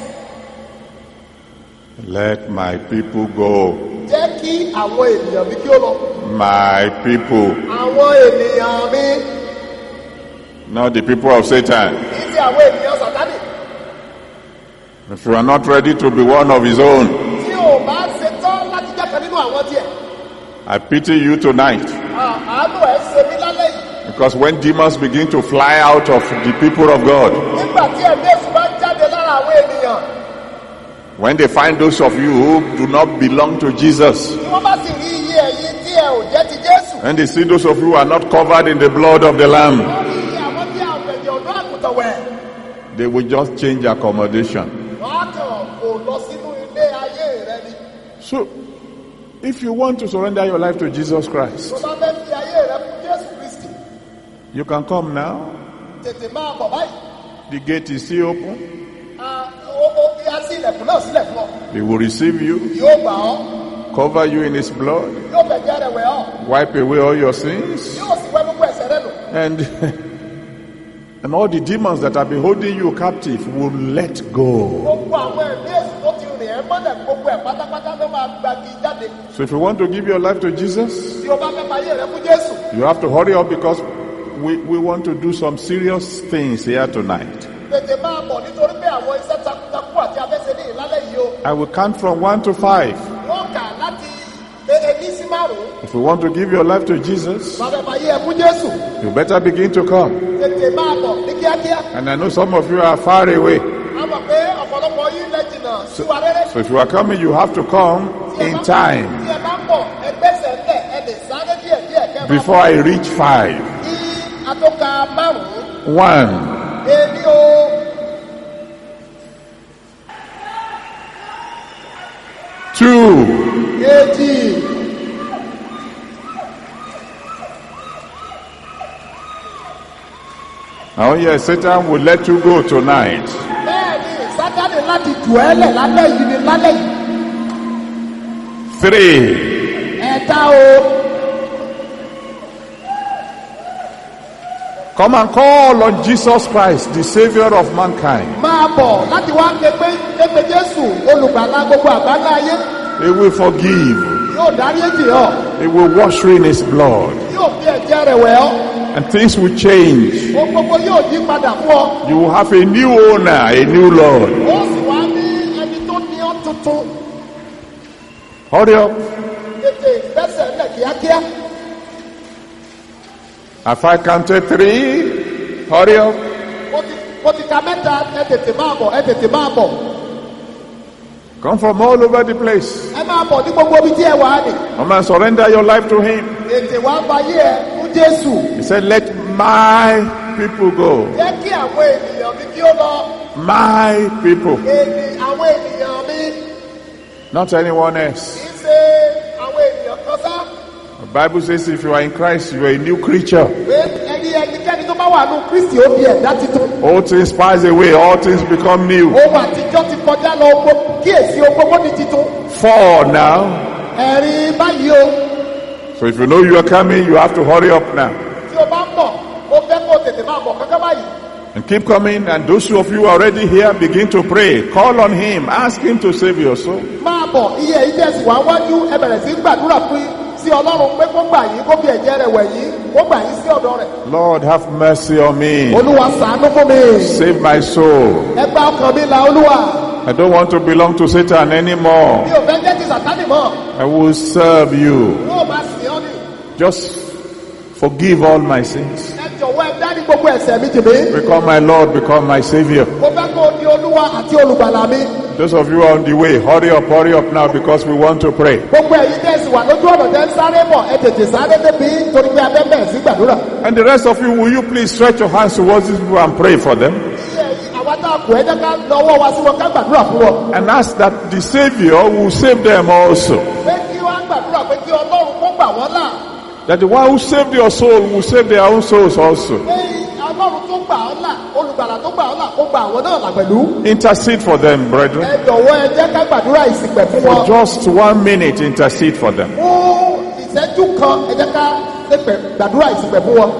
Let my people go. jẹ́ kí àwọn ènìyàn mi kí ó lọ. My people, àwọn ènìyàn mi not the people of Satan. kì í ṣe àwọn ènìyàn sàtánì. If you are not ready to be one of his own, tí o bá ṣe tán láti jẹ́ kan nínú àwọn tiẹ̀. I pity you tonight. àánú ẹ̀ ṣe mí lálẹ́ yìí. Because when demons begin to fly out of the people of God, nígbà tí ẹ̀mí èṣù bá ń jáde lára àwọn ènìyàn. when they find those of you who do not belong to Jesus, tí wọ́n bá sì rí iye ẹ̀yin tí ẹ ò jẹ́ ti Jésù. and they see those of you who are not covered in the blood of the Lamb, wọ́n rí iye àwọn tí a ò fẹ̀jẹ̀ ọ̀dọ́ àgùntàn wẹ̀. they will just change accommodation. wọ́n á kàn kò lọ sínú ilé ayé rẹ ni. So, if you want to surrender your life to Jesus Christ, tó bá fẹ́ fi ayé rẹ fún Jésù Kristi. you can come now. tètè máa bọ̀ báyìí. The gate is still open. Ah, ó ó fi á sí ilẹ̀kùn náà sílẹ̀ fún ọ. He will receive you, yóò gbà ọ́. cover you in his blood, yóò fẹ̀jẹ̀ rẹ̀ wẹ̀ ọ́. wipe away all your sins, yóò sì wẹ̀ gbogbo ẹ̀ṣẹ̀ rẹ nù. and and all the demons that have been holding you captive will let go. gbogbo àwọn ẹ̀mí èṣù tó ti rìn ẹ́ mọ́lẹ̀ gbogbo ẹ̀ pátápátá ló máa gbagi jáde. So if you want to give your life to Jesus, tí o bá fẹ́ fayé rẹ fún Jésù. you have to hurry up because we, we want to do some serious things here tonight. tètè máa bọ̀ nítorí pé àwọn iṣẹ́ takuntakun àti afẹ́sẹ̀ ní ìlálẹ́ yìí o. I will count from one to five. wọ́n kà láti ẹni sí márùn-ún. If you want to give your life to Jesus, bá fẹ́ fayé ẹ fún Jésù. you better begin to come. tètè máa bọ̀ ní kíákíá. And I know some of you are far away. a mọ̀ pé ọ̀pọ̀lọpọ̀ yín lẹ jìnnà sí wa rere. So if you are coming, you have to come in time tí ẹ bá ń bọ̀ ẹgbẹ́sẹ̀ ńlẹ̀ ẹ lè sáré díẹ̀ díẹ̀ kẹ́ ẹ máa before I reach five. kí atọ́ka márùn-ún. One, èmi o. two, èjì. oh yes, Satan will let you go tonight. bẹ́ẹ̀ni Sátánì láti jù ẹ́ lẹ̀ lálẹ́ yìí ni lálẹ́ yìí. Three, ẹ̀ta o. come and call on Jesus Christ, the Savior of mankind. máa bọ̀ láti wá képe képe Jésù olùgbàlà gbogbo àgbáńlá ayé. He will forgive. yóò dárí èjì ọ́. He will wash you in his blood. yóò fi ẹ̀jẹ̀ rẹ̀ wẹ̀ ọ́. And things will change. ohun gbogbo yóò yí padà fún ọ. You will have a new owner, a new Lord. ó sì wá ní ẹni tó ní ọ́ tuntun. Hurry up. tètè gbẹ́sẹ̀ lẹ̀ kíákíá. Have I counted three? Hurry up. mo ti mo ti ka mẹ́ta ẹ tètè máa bọ̀ ẹ tètè máa bọ̀. Come from all over the place. ẹ máa bọ̀ ní gbogbo ibi tí ẹ wà á nì. Come and surrender your life to him. tètè wá fayé ẹ fún Jésù. He said, let my people go. jẹ́ kí àwọn ènìyàn mi kí ó lọ. My people, Ènì àwọn ènìyàn mi not anyone else. kì í ṣe àwọn ènìyàn kan sá. The Bible says if you are in Christ, you are a new creature. Pé ẹni ẹnikẹ́ni tó bá wà nù Kristi ó di ẹ̀dá titun. All things pass away, all things become new. Ohun àtijọ́ ti kọjá lọ ogbó kíyèsí ogbó di titun. For now. Ẹ̀rín báyìí o. So if you know you are coming, you have to hurry up now. Tí o bá ń bọ̀, ó fẹ́ kó o tètè máa bọ̀ kankan báyìí. And keep coming, and those of you already here, begin to pray. Call on him, ask him to save your soul. Máa bọ̀ iye ìdẹ́sì wá wájú ẹ bẹ̀rẹ̀ sí gbàdúrà fún sí Ọlọ́run pé kó gbà yín kó fi ẹ̀jẹ̀ rẹ̀ wẹ̀ yín kó gbà yín sí ọ̀dọ̀ rẹ̀. Lord, have mercy on me. Olúwa ṣàánú fún mi. Save my soul. Ẹ gba ọkàn mi là Olúwa. I don't want to belong to Satan anymore. Mi ò fẹ́ jẹ́ ti Sátánì mọ́. I will serve you. Wọ́n máa sìn ọ́ ni. Just forgive all my sins. Ẹ jọ̀wọ́ ẹ dárí gbogbo ẹ̀ṣẹ̀ mi jì mí. Become my Lord, become my Savior. Mo fẹ́ kó o di Olúwa àti olùgbàlà mi. Those of you are on the way, hurry up, hurry up now because we want to pray. Gbogbo ẹ̀yin tẹ̀sí wà lójú ọ̀nà tẹ́ ń sáré bọ̀ ẹ tètè sáré débi torí pé abẹ́ bẹ̀rẹ̀ sí gbàdúrà. And the rest of you, will you please stretch your hands towards these people and pray for them? Iye àwa tá a kù ẹ jẹ́ ká lọ́wọ́ wa sí wọn ká gbàdúrà fún wọn. And ask that the Savior will save them also. Pé kí wọ́n gbàdúrà pé kí Ọlọ́run kó gbà wọ́n là. That the one who saved your soul will save their own souls also. Pé Ọlọ́run tó gbà ọ́ là olùgbàlà tó gbà ọ́ là kó gbà àwọn náà là pẹ̀lú. Intercede for them, brethren. Ẹ jọ̀wọ́ ẹ jẹ́ ká gbàdúrà ìsìnkpẹ̀ fún For wọn. just one minute, intercede for them. Fún ìṣẹ́jú kan ẹ jẹ́ ká ṣépè gbàdúrà ìsìnkpẹ̀ fún wọn.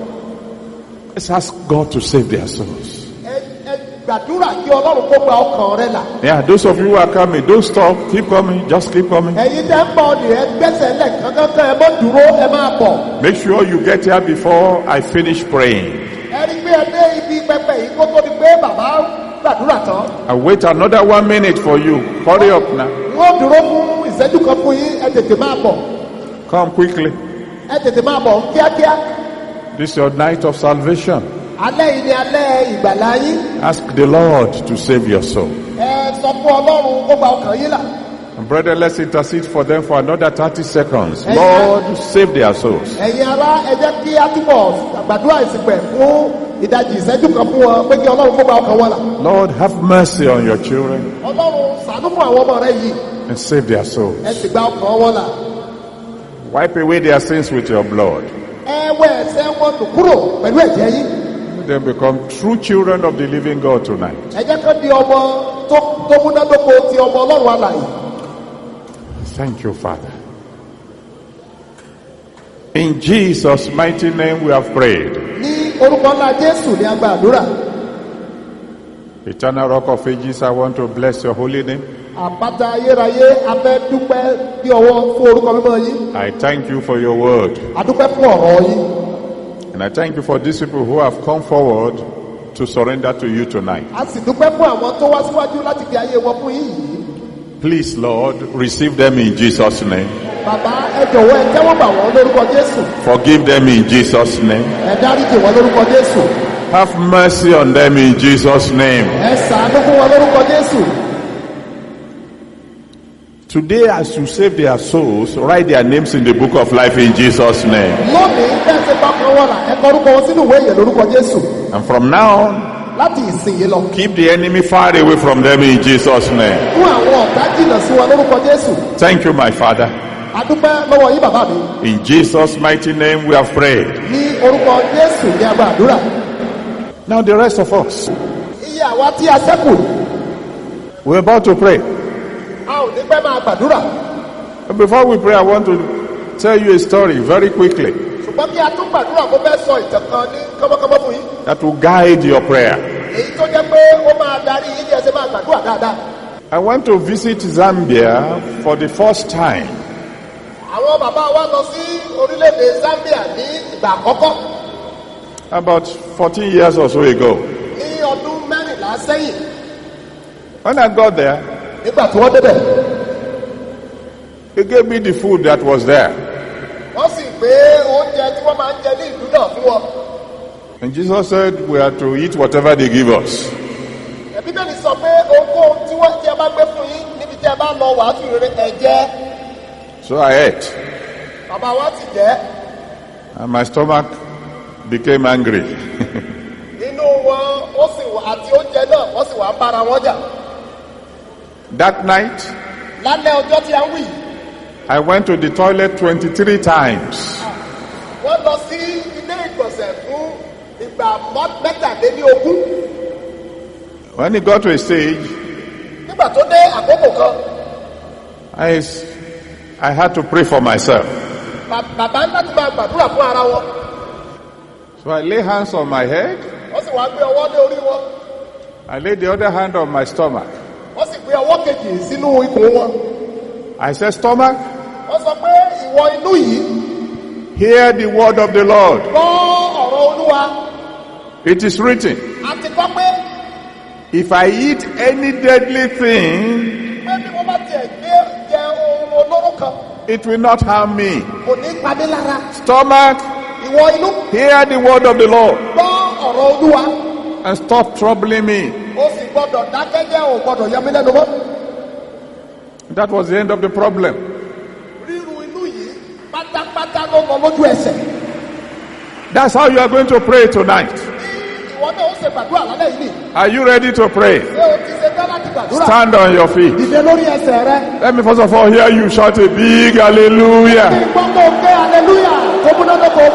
Let's ask God to save their souls. Ẹ ẹ gbàdúrà kí Ọlọ́run kó gba ọkàn rẹ là. Yeah, those of you who are coming, don't stop. Keep coming. Just keep coming. Ẹ̀yin tẹ́ ń bọ̀ ni ẹ gbẹ́sẹ̀ lẹ̀ kankan ẹ mọ́ dúró ẹ máa bọ̀. Make sure you get here before I finish praying. Ẹ rí pé ẹ dé ibi pẹpẹ yìí kó tó di pé bàbá gbàdúrà tán. I'll wait another one minute for you. Hurry up now. Wọ́n dúró fún ìṣẹ́jú kan fún yín ẹ tètè máa bọ̀. Come quickly. Ẹ tètè máa bọ̀ kíákíá. This is your night of salvation. Alẹ́ yìí ni alẹ́ ìgbàlá yín. Ask the Lord to save your soul. Ẹ sọ fún Ọlọ́run kó gba ọkàn yín là. And brethren, let's intercede for them for another thirty seconds. Lord, save their souls. Ẹ̀yin ará ẹ jẹ́ kí á túbọ̀ gbàdúrà ìsìnkpẹ̀ fún ìdajì ìṣẹ́jú kan fún wọn pé kí Ọlọ́run kó gba ọkàn wọn là. Lord, have mercy on your children Ọlọ́run ṣàánú fún àwọn ọmọ rẹ yìí. and save their souls. Ẹ sì gba ọkàn wọn là. Wipe away their sins with your blood. Ẹ wẹ ẹ̀ṣẹ̀ wọn nù kúrò pẹ̀lú ẹ̀jẹ̀ yín. Let them become true children of the living God tonight. Ẹ jẹ́ kán di ọmọ tó tó múnádóko ti ọmọ Ọlọ́run alààyè. Thank you, Father. In Jesus' mighty name we have prayed. Ní orúkọ ńlá Jésù ni a gba àdúrà. Eternal Rock of Ages, I want to bless your holy name. Àpáta ayérayé abẹ́ dúpẹ́ bí ọwọ́ fún orúkọ mímọ́ yín. I thank you for your word. Adúpẹ́ fún ọ̀rọ̀ yín. And I thank you for these people who have come forward to surrender to you tonight. A sì dúpẹ́ fún àwọn tó wá síwájú láti fi ayé wọn fún yín yìí. Please, Lord, receive them in Jesus' name. Bàbá ẹ jọ̀wọ́ ẹ tẹ́wọ́ bà wọ́n lórúkọ Jésù. Forgive them in Jesus' name. Ẹ dáríjì wọ́n lórúkọ Jésù. Have mercy on them in Jesus' name. Ẹ ṣàánú fún wọn lórúkọ Jésù. Today, as you save their souls, write their names in the book of life in Jesus' name. Lónìí bẹ́ẹ̀ ṣe bá kan wọ́n là ẹ kọ orúkọ wọn sínú ìwé ìyè lórúkọ Jésù. And from now on, Láti ìsinyìí lọ. keep the enemy far away from them in Jesus' name. Fún àwọn ọ̀tá jìnnà sí wọn lórúkọ Jésù. Thank you, my Father. Adúpẹ́ lọ́wọ́ yín bàbá mi. In Jesus' mighty name we have prayed. Ní orúkọ Jésù ní a gba àdúrà. Now the rest of us, Iye àwa tí a ṣẹ́kù, we're about to pray. a ò ní pẹ́ máa gbàdúrà. But before we pray, I want to tell you a story very quickly Ṣùgbọ́n kí a tún gbàdúrà kó fẹ́ sọ ìtàn kan ní kọ́mọ́kọ́mọ́ fún yín. that will guide your prayer. Èyí tó jẹ́ pé ó máa darí yín bí ẹ ṣe máa gbàdúrà dáadáa. I went to visit Zambia for the first time. Àwọn bàbá wa lọ sí orílẹ̀-èdè Zambia ní ìgbà àkọ́kọ́ About fourteen years or so ago. ní ọdún mẹ́rìnlá sẹ́yìn. When I got there, Nígbà tí wọ́n débẹ̀, they gave me the food that was there. wọ́n sì gbé oúnjẹ tí wọ́n máa ń jẹ ní ìlú náà fún wọn. And Jesus said we are to eat whatever they give us. Ẹ̀bí bẹ́ẹ̀ ni sọ pé ohunkóhun tí wọ́n tí ẹ bá gbé fún yín níbi tí ẹ bá lọ wàásù rere ẹ jẹ. So I ate, Bàbá wa ti jẹ́. and my stomach became angry. Inú wọn ó sì wà àti oúnjẹ náà wọ́n sì wà ń bára wọn jà. That night, lálẹ́ ọjọ́ tí a ń wí yìí, I went to the toilet twenty-three times. wọ́n lọ sí ilé ìgbọ̀nsẹ̀ fún ìgbà mọ́- mẹ́tàlélógún. When he got to a stage, nígbà tó dé àkókò kan, I, s- I had to pray for myself. bà- bàbá ńlá ti máa gbàdúrà fún ara wọn. So I lay hands on my head. wọ́n sì wá gbé ọwọ́ lé orí wọn. I laid the other hand on my stomach. wọ́n sì gbé ọwọ́ kejì sínú ikùn wọn. I said, stomach, wọ́n sọ pé ìwọ inú yìí hear the word of the Lord. gbọ́ ọ̀rọ̀ olúwa. It is written, a ti gbọ́ pé if I eat any deadly thing, pé bí wọ́n bá tiẹ̀ gbé jẹ ohun olóró kan it will not harm me. kò ní pa mí lára. Stomach, ìwọ inú hear the word of the Lord gbọ́ ọ̀rọ̀ olúwa. and stop troubling me. ó sì gbọ́dọ̀ dákẹ́jẹ́ ò gbọ́dọ̀ yọ mí lẹ́nu mọ́. That was the end of the problem. ríru inú yìí pátápátá ló mọ lójú ẹsẹ̀. That's how you are going to pray tonight. ìwọ náà ó ṣe gbàdúrà lálẹ́ yìí. Are you ready to pray? ṣé o ti ṣe tán láti gbàdúrà? Stand on your feet. dìde lórí ẹsẹ̀ rẹ. Let me first of all hear you shout a big hallelujah. kí n gbọ́ kó o ké hallelujah tó múnádóko.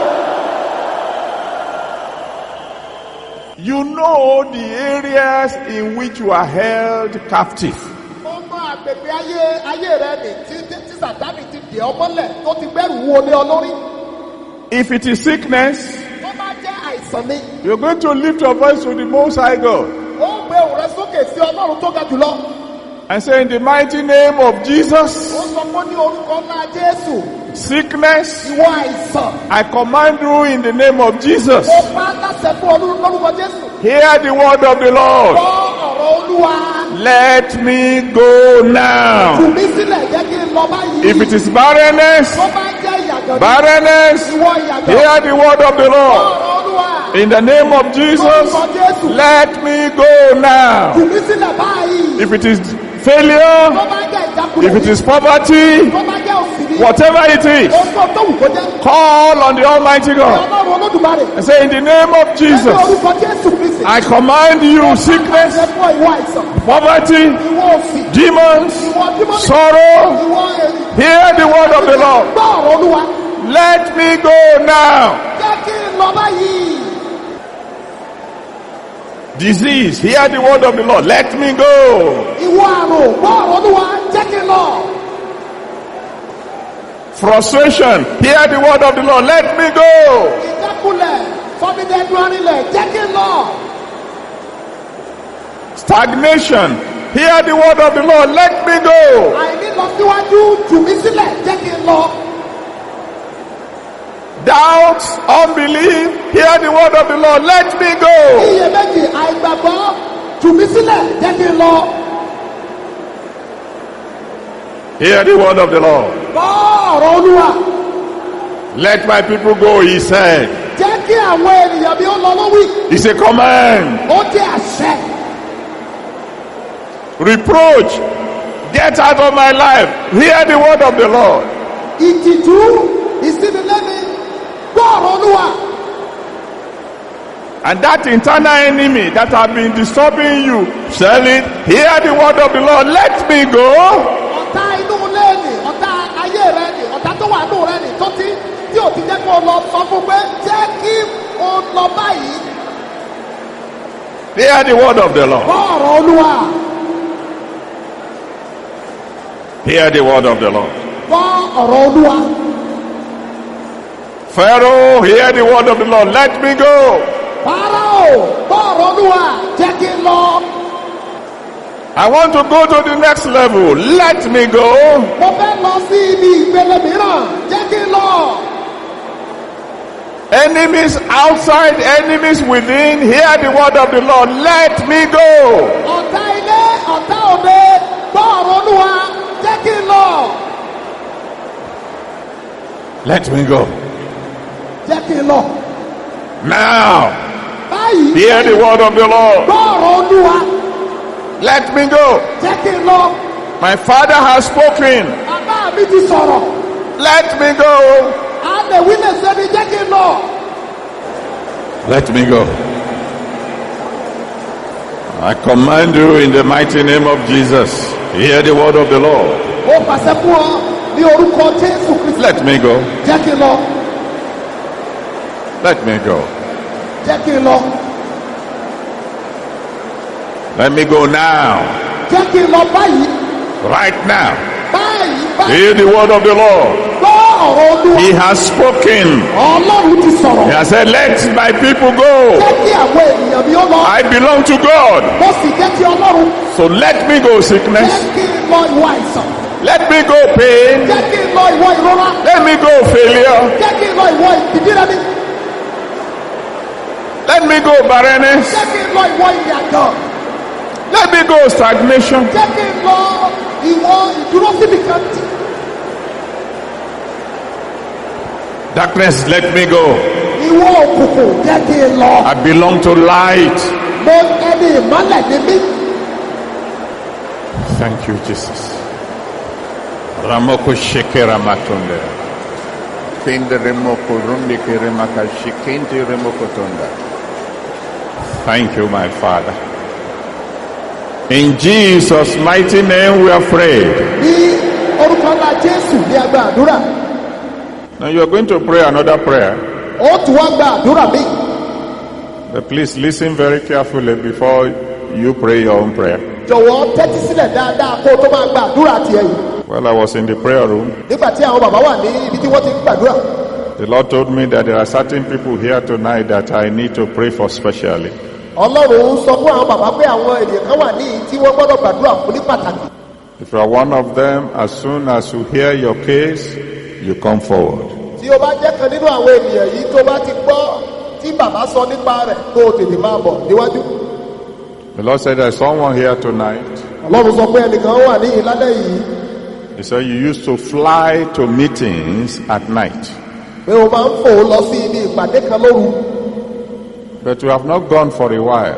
You know the areas in which you are held captive. ó mọ àgbègbè ayé ayé rẹ nì tí tí sàtánì ti dè ọ mọ́lẹ̀ tó ti gbẹ́rù wo lé ọ lórí. If it is sickness, tó bá jẹ́ àìsàn ni you're going to lift your voice to the Most High God ó gbé òun rẹ sókè sí ọlọ́run tó ga jùlọ. and say, in the mighty name of ó Jesus, sọ pé ní orúkọ ńlá jésù sickness, ìwọ àìsàn. I command you in the name of Jesus. ó pa láṣẹ fún ọdún lórúkọ jésù. Hear the word of the Lord. gbọ́ ọ̀rọ̀ olúwa. Let me go now. jù mí sílẹ̀ jẹ́ kí n lọ báyìí. If it is barrenness, tó bá jẹ́ ìyàgàn ní barrenness, ìwọ ìyàgàn. hear the word of the Lord. ọ̀rọ̀ olúwa. In the name of Jesus, lórúkọ jésù. let me go now. jù mí sílẹ̀ báyìí. If it is failure, tó bá jẹ́ ìjákulẹ̀ if it is poverty, tó bá jẹ́ òsì ní. whatever it is, orúkọ tó wù kó jẹ́. call on the Almighty God ọlọ́run olódùmarè. and say, in the name of ní Jesus, orúkọ jésù kristi. I command you sickness, ṣe fún ìwọ àìsàn. poverty, ìwọ òsì. demons, ìwọ dímọ́nì. sorrow. ìwọ èrì. Hear the word of the Lord. gbọ́ ọ̀rọ̀ olúwa. Let me go now. jẹ́ kí n lọ báyìí. Disease, hear the word of the Lord. Let me go. ìwọ àrùn gbọ́ ọ̀rọ̀ olúwa. jẹ́ kí n lọ. Frustration, hear the word of the Lord. Let me go. ìjákulẹ̀ fọmídẹ́ẹ́dún arinlẹ̀ jẹ́ kí n lọ. Stagnation, hear the word of the Lord. Let me go. àìní lọ síwájú jù mí sílẹ̀ jẹ́ kí n lọ. Doubt, unbelief, hear the word of the Lord. Let me go. iyèméjì àìgbàgbọ́ jù mí sílẹ̀ jẹ́ kí n lọ. Hear the word of the Lord. gbọ́ ọ̀rọ̀ olúwa. Let my people go, he said. jẹ́ kí àwọn ènìyàn bí ó lọ lówì. It's a command. ó jẹ́ àṣẹ. Reproach, get out of my life. Hear the word of the Lord. ìtìjú ìsinilẹ́ni gbọ́ ọ̀rọ̀ olúwa. And that internal enemy that have been disturbing you, tell it, hear the word of the Lord. Let me go. ọ̀tá inú ilé nì ọ̀tá ayé rẹ nì ọ̀tá tó wà nù rẹ nì tó ti tí ò ti jẹ́ kó lọ sọ fún pé jẹ́ kí o lọ báyìí. Hear the word of the Lord. gbọ́ ọ̀rọ̀ olúwa. Hear the word of the Lord. gbọ́ ọ̀rọ̀ olúwa. Pharaoh, hear the word of the Lord. Let me go. Fáráò gbọ́ ọ̀rọ̀ olúwa jẹ́ kí n lọ. I want to go to the next level. Let me go. mo fẹ́ lọ sí ibi ìpele mìíràn jẹ́ kí n lọ. Enemies outside, enemies within, hear the word of the Lord. Let me go. ọ̀tá ilé ọ̀tá òde gbọ́ ọ̀rọ̀ olúwa jẹ́ kí n lọ. Let me go. jẹ́ kí n lọ. Now, báyìí hear the word of the Lord. gbọ́ ọ̀rọ̀ olúwa Let me go. jẹ́ kí n lọ. My father has spoken. bàbá mi ti sọ̀rọ̀. Let me go. a lè wí lè ṣe ni jẹ́ kí n lọ. Let me go. I command you in the mighty name of Jesus. Hear the word of the Lord. Ó pàṣẹ fún ọ ní orúkọ Jésù Kristi. Let me go. Jẹ́ kí n lọ. Let me go. Jẹ́ kí n lọ. Let me go now. Jẹ́ kí n lọ báyìí. Right now. Báyìí báyìí. Hear the word of the Lord. Gbọ́ ọ̀rọ̀ Olúwa. He has spoken. Ọlọ́run ti sọ̀rọ̀. He has said, let my people go. Jẹ́ kí àwọn ènìyàn mi ó lọ. I belong to God. Mo sì jẹ́ kí Ọlọ́run. So let me go sickness. Jẹ́ kí n lọ ìwọ àìsàn. Let me go pain. Jẹ́ kí n lọ ìwọ ìrora. Let me go failure. Jẹ́ kí n lọ ìwọ ìdílé. Let me go barrenness. Jẹ́ kí n lọ ìwọ ìyàgàn. Let me go stagnation. Jẹ́ kí n lọ ìwọ ìdúró síbi kan. Darkness, let me go. Ìwọ òkùnkùn jẹ́ kí n lọ. I belong to light. Mo ẹni ìmọ́lẹ̀ ní mí. Thank you, Jesus. Ramoko shekera matonde. Kende remoko rundi keremaka shikente remoko tonda. Thank you, my Father. In Jesus' mighty name we are prayed. Ní orúkọ ńlá Jésù ní agbá àdúrà. Now you are going to pray another prayer. Ó tún wá gba àdúrà mi. But please listen very carefully before you pray your own prayer. Jọ̀wọ́ tẹ́tí sílẹ̀ dáadáa kó o tó máa gba àdúrà tiẹ̀ yìí. While I was in the prayer room, Nígbà tí àwọn bàbá wà ní ibi tí wọ́n ti ń gbàdúrà. the Lord told me that there are certain people here tonight that I need to pray for specially. Ọlọ́run sọ fún àwọn bàbá pé àwọn ènìyàn kan wà ní tí wọ́n gbọ́dọ̀ gbàdúrà fún ní pàtàkì. If you are one of them, as soon as you hear your case, you come forward. Tí o bá jẹ́ kan nínú àwọn ènìyàn yìí tó bá ti gbọ́ tí bàbá sọ nípa rẹ̀ kó o tètè máa bọ̀ níwájú. The Lord said there's someone here tonight. Ọlọ́run sọ pé ẹnìkan wà ní ìlálẹ́ yìí. He said you used to fly to meetings at night, Pé o máa ń fò lọ sí ibi ìpàdé kan lóru. but you have not gone for a while.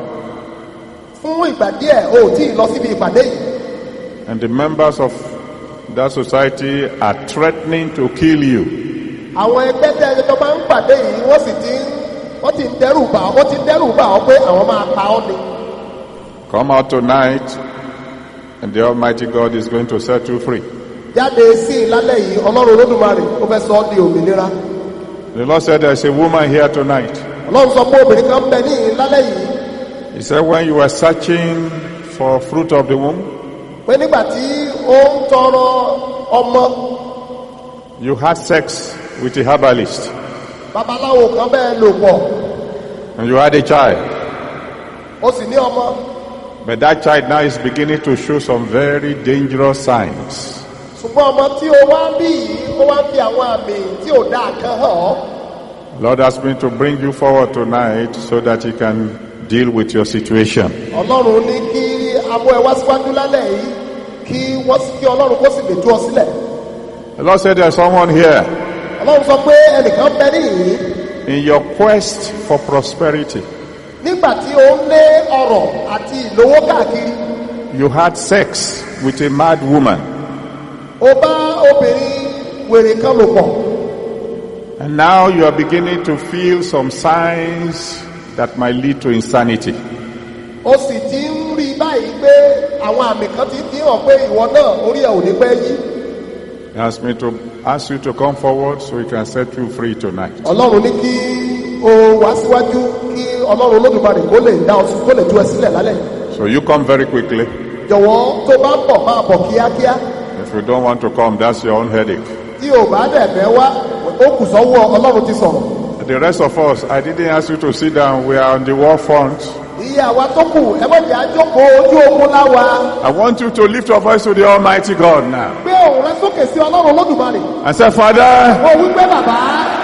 Fún ìgbà díẹ̀ o ò tí ì lọ síbi ìpàdé yìí. And the members of that society are threatening to kill you. Àwọn ẹgbẹ́ tẹ́ ẹni tó máa ń pàdé yìí wọ́n sì ti ń wọ́n ti ń dẹ́rù bà ọ́ wọ́n ti ń dẹ́rù bà ọ́ pé àwọn máa pa ọ́ ni. Come out tonight, and the Almighty God is going to set you free. Jáde sí i lálẹ́ yìí Ọlọ́run Olódùmarè ó fẹ́ sọ ọ́ di òmìnira. The Lord said there's a woman here tonight. Ọlọ́run sọ pé obìnrin kan bẹ ní ìlálẹ́ yìí. He said when you were searching for fruit of the womb, Pé nígbà tí ó ń tọrọ ọmọ you had sex with a herbalist, babaláwo kan bẹ́ẹ̀ lò pọ̀ and you had a child. ó sì ní ọmọ. But that child now is beginning to show some very dangerous signs. Ṣùgbọ́n ọmọ tí o wá bí yìí ó wá ń fi àwọn àmì tí ò dáa kan hàn ọ́. Lord asked me to bring you forward tonight so that He can deal with your situation. Ọlọ́run ní kí amú ẹ wá síwájú lálẹ́ yìí kí wọ́n kí Ọlọ́run kó sì lè tú ọ sílẹ̀. The Lord said there's someone here. Ọlọ́run sọ pé ẹnìkan bẹ níyìí. In your quest for prosperity, Nígbà tí ó ń lé ọrọ̀ àti ìlówó káàkiri, you had sex with a mad woman, ó bá obìnrin wèrè kan lò pọ̀. and now you are beginning to feel some signs that might lead to insanity. Ó sì ti ń rí báyìí pé àwọn àmì kan ti fi hàn pé ìwọ náà orí ẹ̀ ò ní pẹ́ yí. He asked me to ask you to come forward so He can set you free tonight. Ọlọ́run ní kí o wá síwájú kí Ọlọ́run Olódùmarè kó lè dá ọ sí kó lè tú ẹ sílẹ̀ lálẹ́. So you come very quickly. Jọ̀wọ́ tó bá ń bọ̀ máa bọ̀ kíákíá. If you don't want to come, that's your own headache. Tí o bá dẹ̀ fẹ́ wá ó kù sọ́wọ́ Ọlọ́run ti sọ̀rọ̀. The rest of us, I didn't ask you to sit down. We are on the war front. Iye àwa tó kù ẹ má jẹ́ àjókòó ojú ogun láwa. I want you to lift your voice to the Almighty God now Gbé òun rẹ sókè sí Ọlọ́run Olódùmarè. and say, Father, Ó wí pé bàbá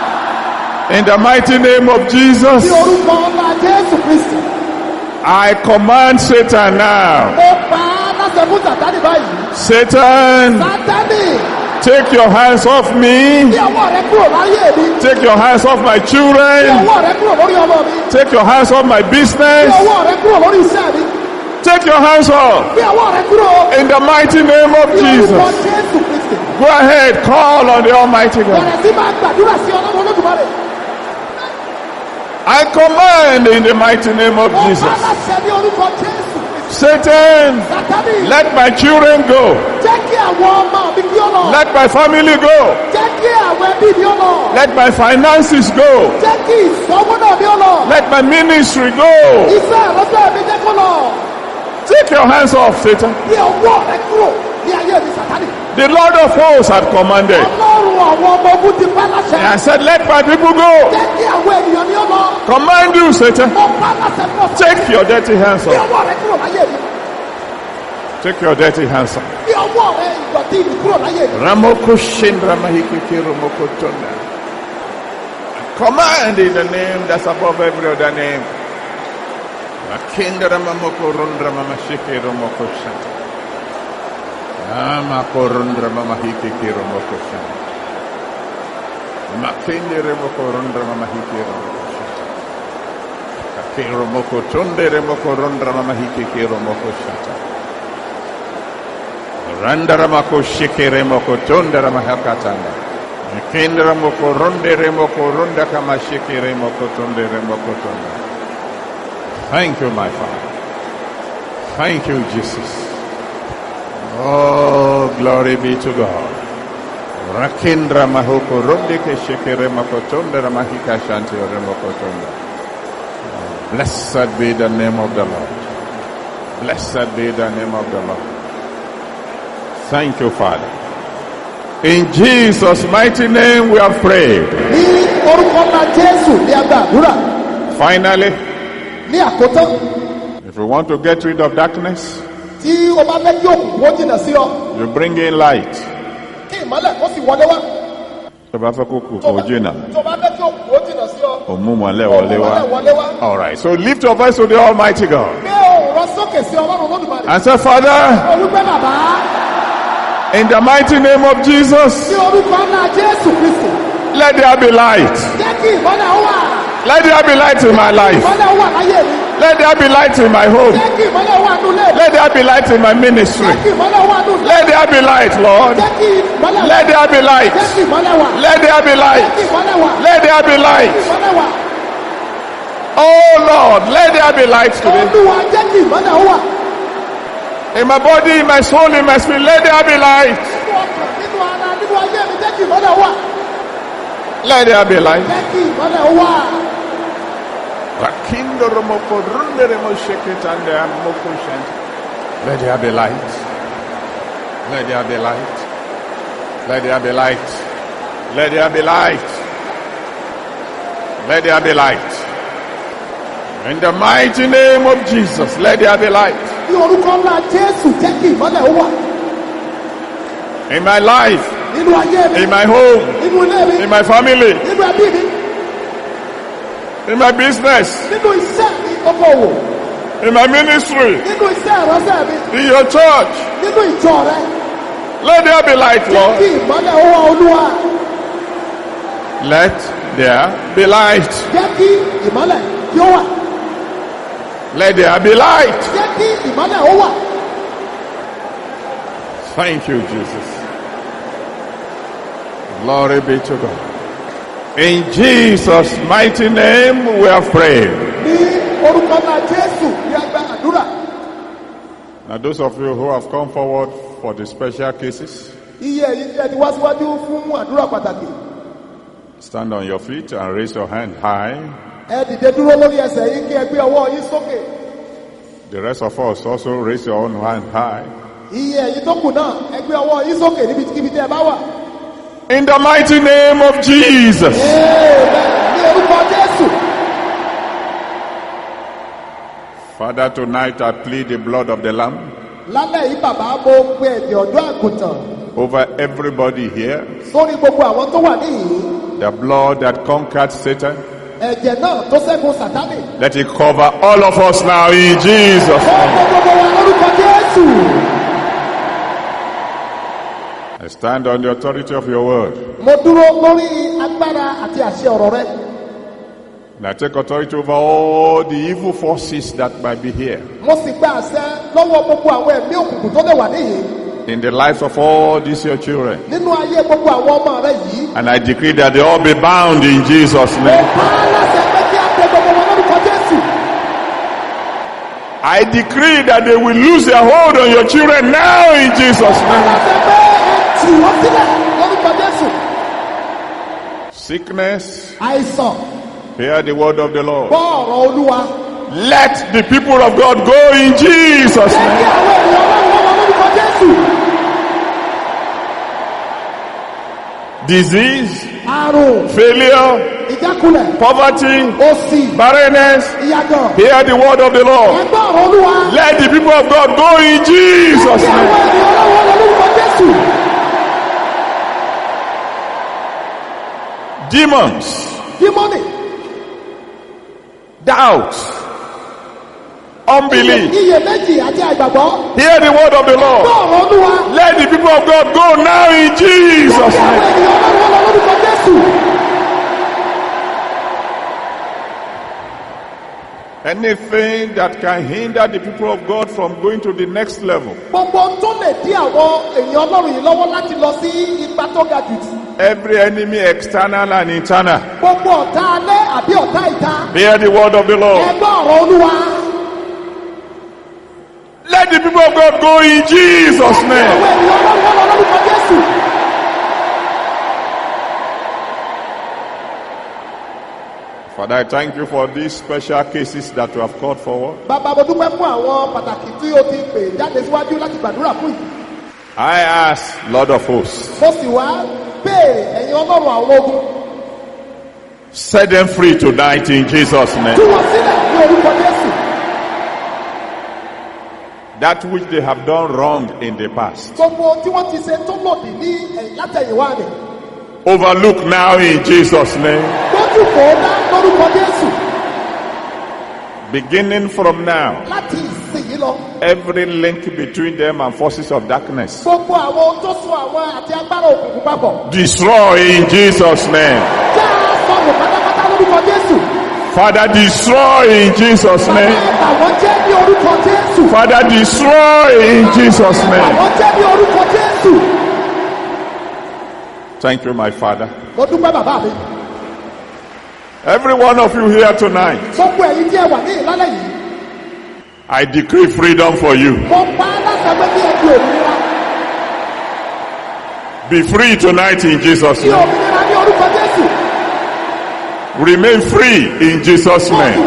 in the mighty name of Jesus, ní orúkọ ọlá Jésù Kristi. I command Satan now. Mo pa á láṣẹ fún Sátánì báyìí. Satan, Sátánì take your hands off me. bí ọwọ́ rẹ kúrò láyé mi. Take your hands off my Bí children. ọwọ́ rẹ kúrò lórí ọmọ mi. Take your hands off my Bí business. ọwọ́ rẹ kúrò lórí iṣẹ́ mi. Take your hands off. Bí ọwọ́ rẹ kúrò In the mighty name of ní orúkọ Jesus. Jésù Kristi. Go ahead, call on the Almighty God. Bẹ̀rẹ̀ sí máa gbàdúrà sí Ọlọ́run Olódùmarè. I command in the mighty name of Mo pa á Jesus. láṣẹ ní orúkọ Jésù. Satan, Sátánì, let my children go. jẹ́ kí àwọn ọmọ mi kí ó lọ. Let my family go. Jẹ́ kí àwọn ẹbí mi ó lọ. Let my finances go. Jẹ́ kí ìṣòwò náà mi ó lọ. Let my ministry go. Iṣẹ́ ìránṣẹ́ mi jẹ́ kó lọ. Take your hands off, Satan. Bí ọwọ́ rẹ kúrò ní ayé mi Sátánì. The Lord of hosts had commanded. Ọlọ́run àwọn ọmọ ogun ti bá láṣẹ. And I said, let my people go. Jẹ́ kí àwọn ènìyàn mi ó lọ. Command you, Satan. Mo bá láṣẹ fún ọ. Take your dirty hands Bí off. ọwọ́ rẹ kúrò láyé mi. Take your dirty hands off. Bí ọwọ́ rẹ ìdọ̀tí mi kúrò láyé mi. Ramoko Shindra Mahikiki Romoko Tunda. Command in the name that's above every other name. Akindra Mamoko Rundra Mamashiki Romoko Shanta. Amako Rundra Mamahiki Romoko Shanta. Makindi Remoko Rundra Mamahiki Romoko Shanta. Kaki Romoko Tunde Remoko Rundra Mamahiki Romoko Shanta. Randaramako Shikiremoko Tundaramahakatanda. Kindaramoko Runderemoko Rundakama Shikiremoko Tunderemoko Tunda. Thank you, my Father. Thank you, Jesus. Oh, glory be to God. Rakindra Mahoko Rundike Shikiremoko Tundaramahika Shanti Remoko Tunda. Blessed be the name of the Lord. Blessed be the name of the Lord. Thank you, Father. In Jesus' mighty name we have prayed. Ní orúkọ ńlá Jésù ní àdúrà. Finally, Ní àkótán, if you want to get rid of darkness, tí o bá fẹ́ kí òkùnkùn ó jìnnà sí ọ, you bring in light. kí ìmọ́lẹ̀ kó sì wọlé wá. Tó bá fẹ́ kó kù kó jìnnà, Tó bá fẹ́ kí òkùnkùn ó jìnnà sí ọ, ó mú mọ́lẹ̀ òkùnkùn wọlé wá. wọlé wá. All right, so lift your voice to the Almighty God Gbé ohùn rọ sókè sí Ọlọ́run Olódùmarè. and say, Father, Ó wí pé bàbá, in the mighty name of Jesus, ní orúkọ ńlá Jésù Kristi, let there be light. jẹ́ kí ìmọ́lẹ̀ ó wà. Let there be light in my life. Ìmọ́lẹ̀ ó wà láyé mi. Let there be light in my home. Jẹ́ kí ìmọ́lẹ̀ ó wà nínú ilé mi. Let there be light in my ministry. Jẹ́ kí ìmọ́lẹ̀ ó wà nínú ilé mi. Let there be light, Lord. Jẹ́ kí ìmọ́lẹ̀ wà. Let there be light. Jẹ́ kí ìmọ́lẹ̀ wà. Let there be Jẹ́ light. kí ìmọ́lẹ̀ wà. Let there be Jẹ́ kí light. ìmọ́lẹ̀ wà. Oh Lord, let there be light today. Olúwa jẹ́ kí ìmọ́lẹ̀ ó wà. In my body, in my soul, in my spirit, let there be light. Nínú ọkàn, nínú ara, nínú ayé mi, jẹ́ kí ìmọ́lẹ̀ ó wà. Let there be light. Jẹ́ kí ìmọ́lẹ̀ ó wà. Let there be light. Let there be light. Let there be light. Let there be light. Let there be light. In the mighty name of Jesus, let there be light. Ní orúkọ ńlá Jésù, jẹ́ kí ìmọ́lẹ̀ ó wà. In my life, Nínú ayé mi, in my home, nínú ilé mi, in my family, nínú ẹbí mi, in my business, nínú iṣẹ́ mi, okòwò, in my ministry, nínú iṣẹ́ ìránṣẹ́ mi, in your church. nínú ìjọ rẹ. Let there be light, Jẹ́ Lord. kí ìmọ́lẹ̀ ó wà Olúwa. Let there be light. Jẹ́ kí ìmọ́lẹ̀ kí ó wà. Let there be light. Jẹ́ kí ìmọ́lẹ̀ ó wà. Thank you, Jesus. Glory be to God. In Jesus' mighty name we have prayed. Ní orúkọ ńlá Jésù ní agbá àdúrà. Now those of you who have come forward for the special cases, Iye èyí tí ẹ ti wá síwájú fún àdúrà pàtàkì. stand on your feet and raise your hand high. Ẹ dìde dúró lórí ẹsẹ̀ yín kí ẹ gbé ọwọ́ yín sókè. The rest of us also raise your own hand high. Iye èyí tó kù náà ẹ gbé ọwọ́ yín sókè níbikíbi tí ẹ bá wà. In the mighty name of Jesus. Amen. Ní orúkọ Jésù. Father, tonight I plead the blood of the Lamb Lálẹ́ yìí bàbá mo pe ẹ̀jẹ̀ ọ̀dọ́ àgùntàn over everybody here. sórí gbogbo àwọn tó wà níhìn-ín. The blood that conquered Satan. Ẹ̀jẹ̀ náà tó ṣẹ́gun Sátánì. Let it cover all of us now in Jesus' Ó name. kó gbogbo wa lórúkọ Jésù. I stand on the authority of your word. Mo dúró lórí agbára àti àṣẹ ọ̀rọ̀ rẹ. And I take authority over all the evil forces that might be here. Mo sì gba àṣẹ lọ́wọ́ gbogbo àwọn ẹ̀mí òkùnkùn tó lè wà níhìn-ín. In the lives of all these your children. Nínú ayé gbogbo àwọn ọmọ rẹ yìí. And I decree that they all be bound in Jesus' Mo name. pa á láṣẹ pé kí á pe gbogbo wọn lórúkọ Jésù. I decree that they will lose their hold on your children now in Jesus' name. Sickness, hear the word of the Lord. Let the people of God go in Jesus' name. Disease, failure, poverty, barrenness, hear the word of the Lord. Let the people of God go in Jesus' name. Demons, doubt, unbelief, hear the word of the Lord. Let the people of God go now in Jesus' name. Anything that can hinder the people of God from going to the next level. Every enemy, external and internal, hear the word of the Lord. Let the people of God go in Jesus' name. Father, I thank you for these special cases that you have called forward. I ask, Lord of hosts, set them free tonight in Jesus' name. That which they have done wrong in the past, overlook now in Jesus' name. Beginning from now, every link between them and forces of darkness, destroy in Jesus' name. Father, destroy in Jesus' name. Father, destroy in Jesus' name. Thank you, my Father. Every one of you here tonight, I decree freedom for you. Be free tonight in Jesus' name. Remain free in Jesus' name.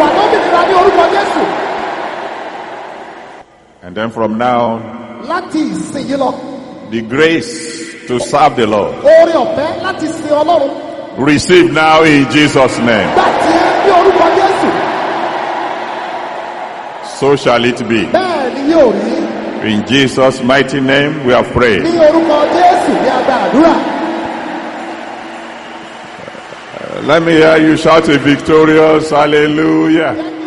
And then from now, the grace to serve the Lord, receive now in Jesus' name. So shall it be. In Jesus' mighty name we have prayed. Uh, let me hear you shout a victorious hallelujah.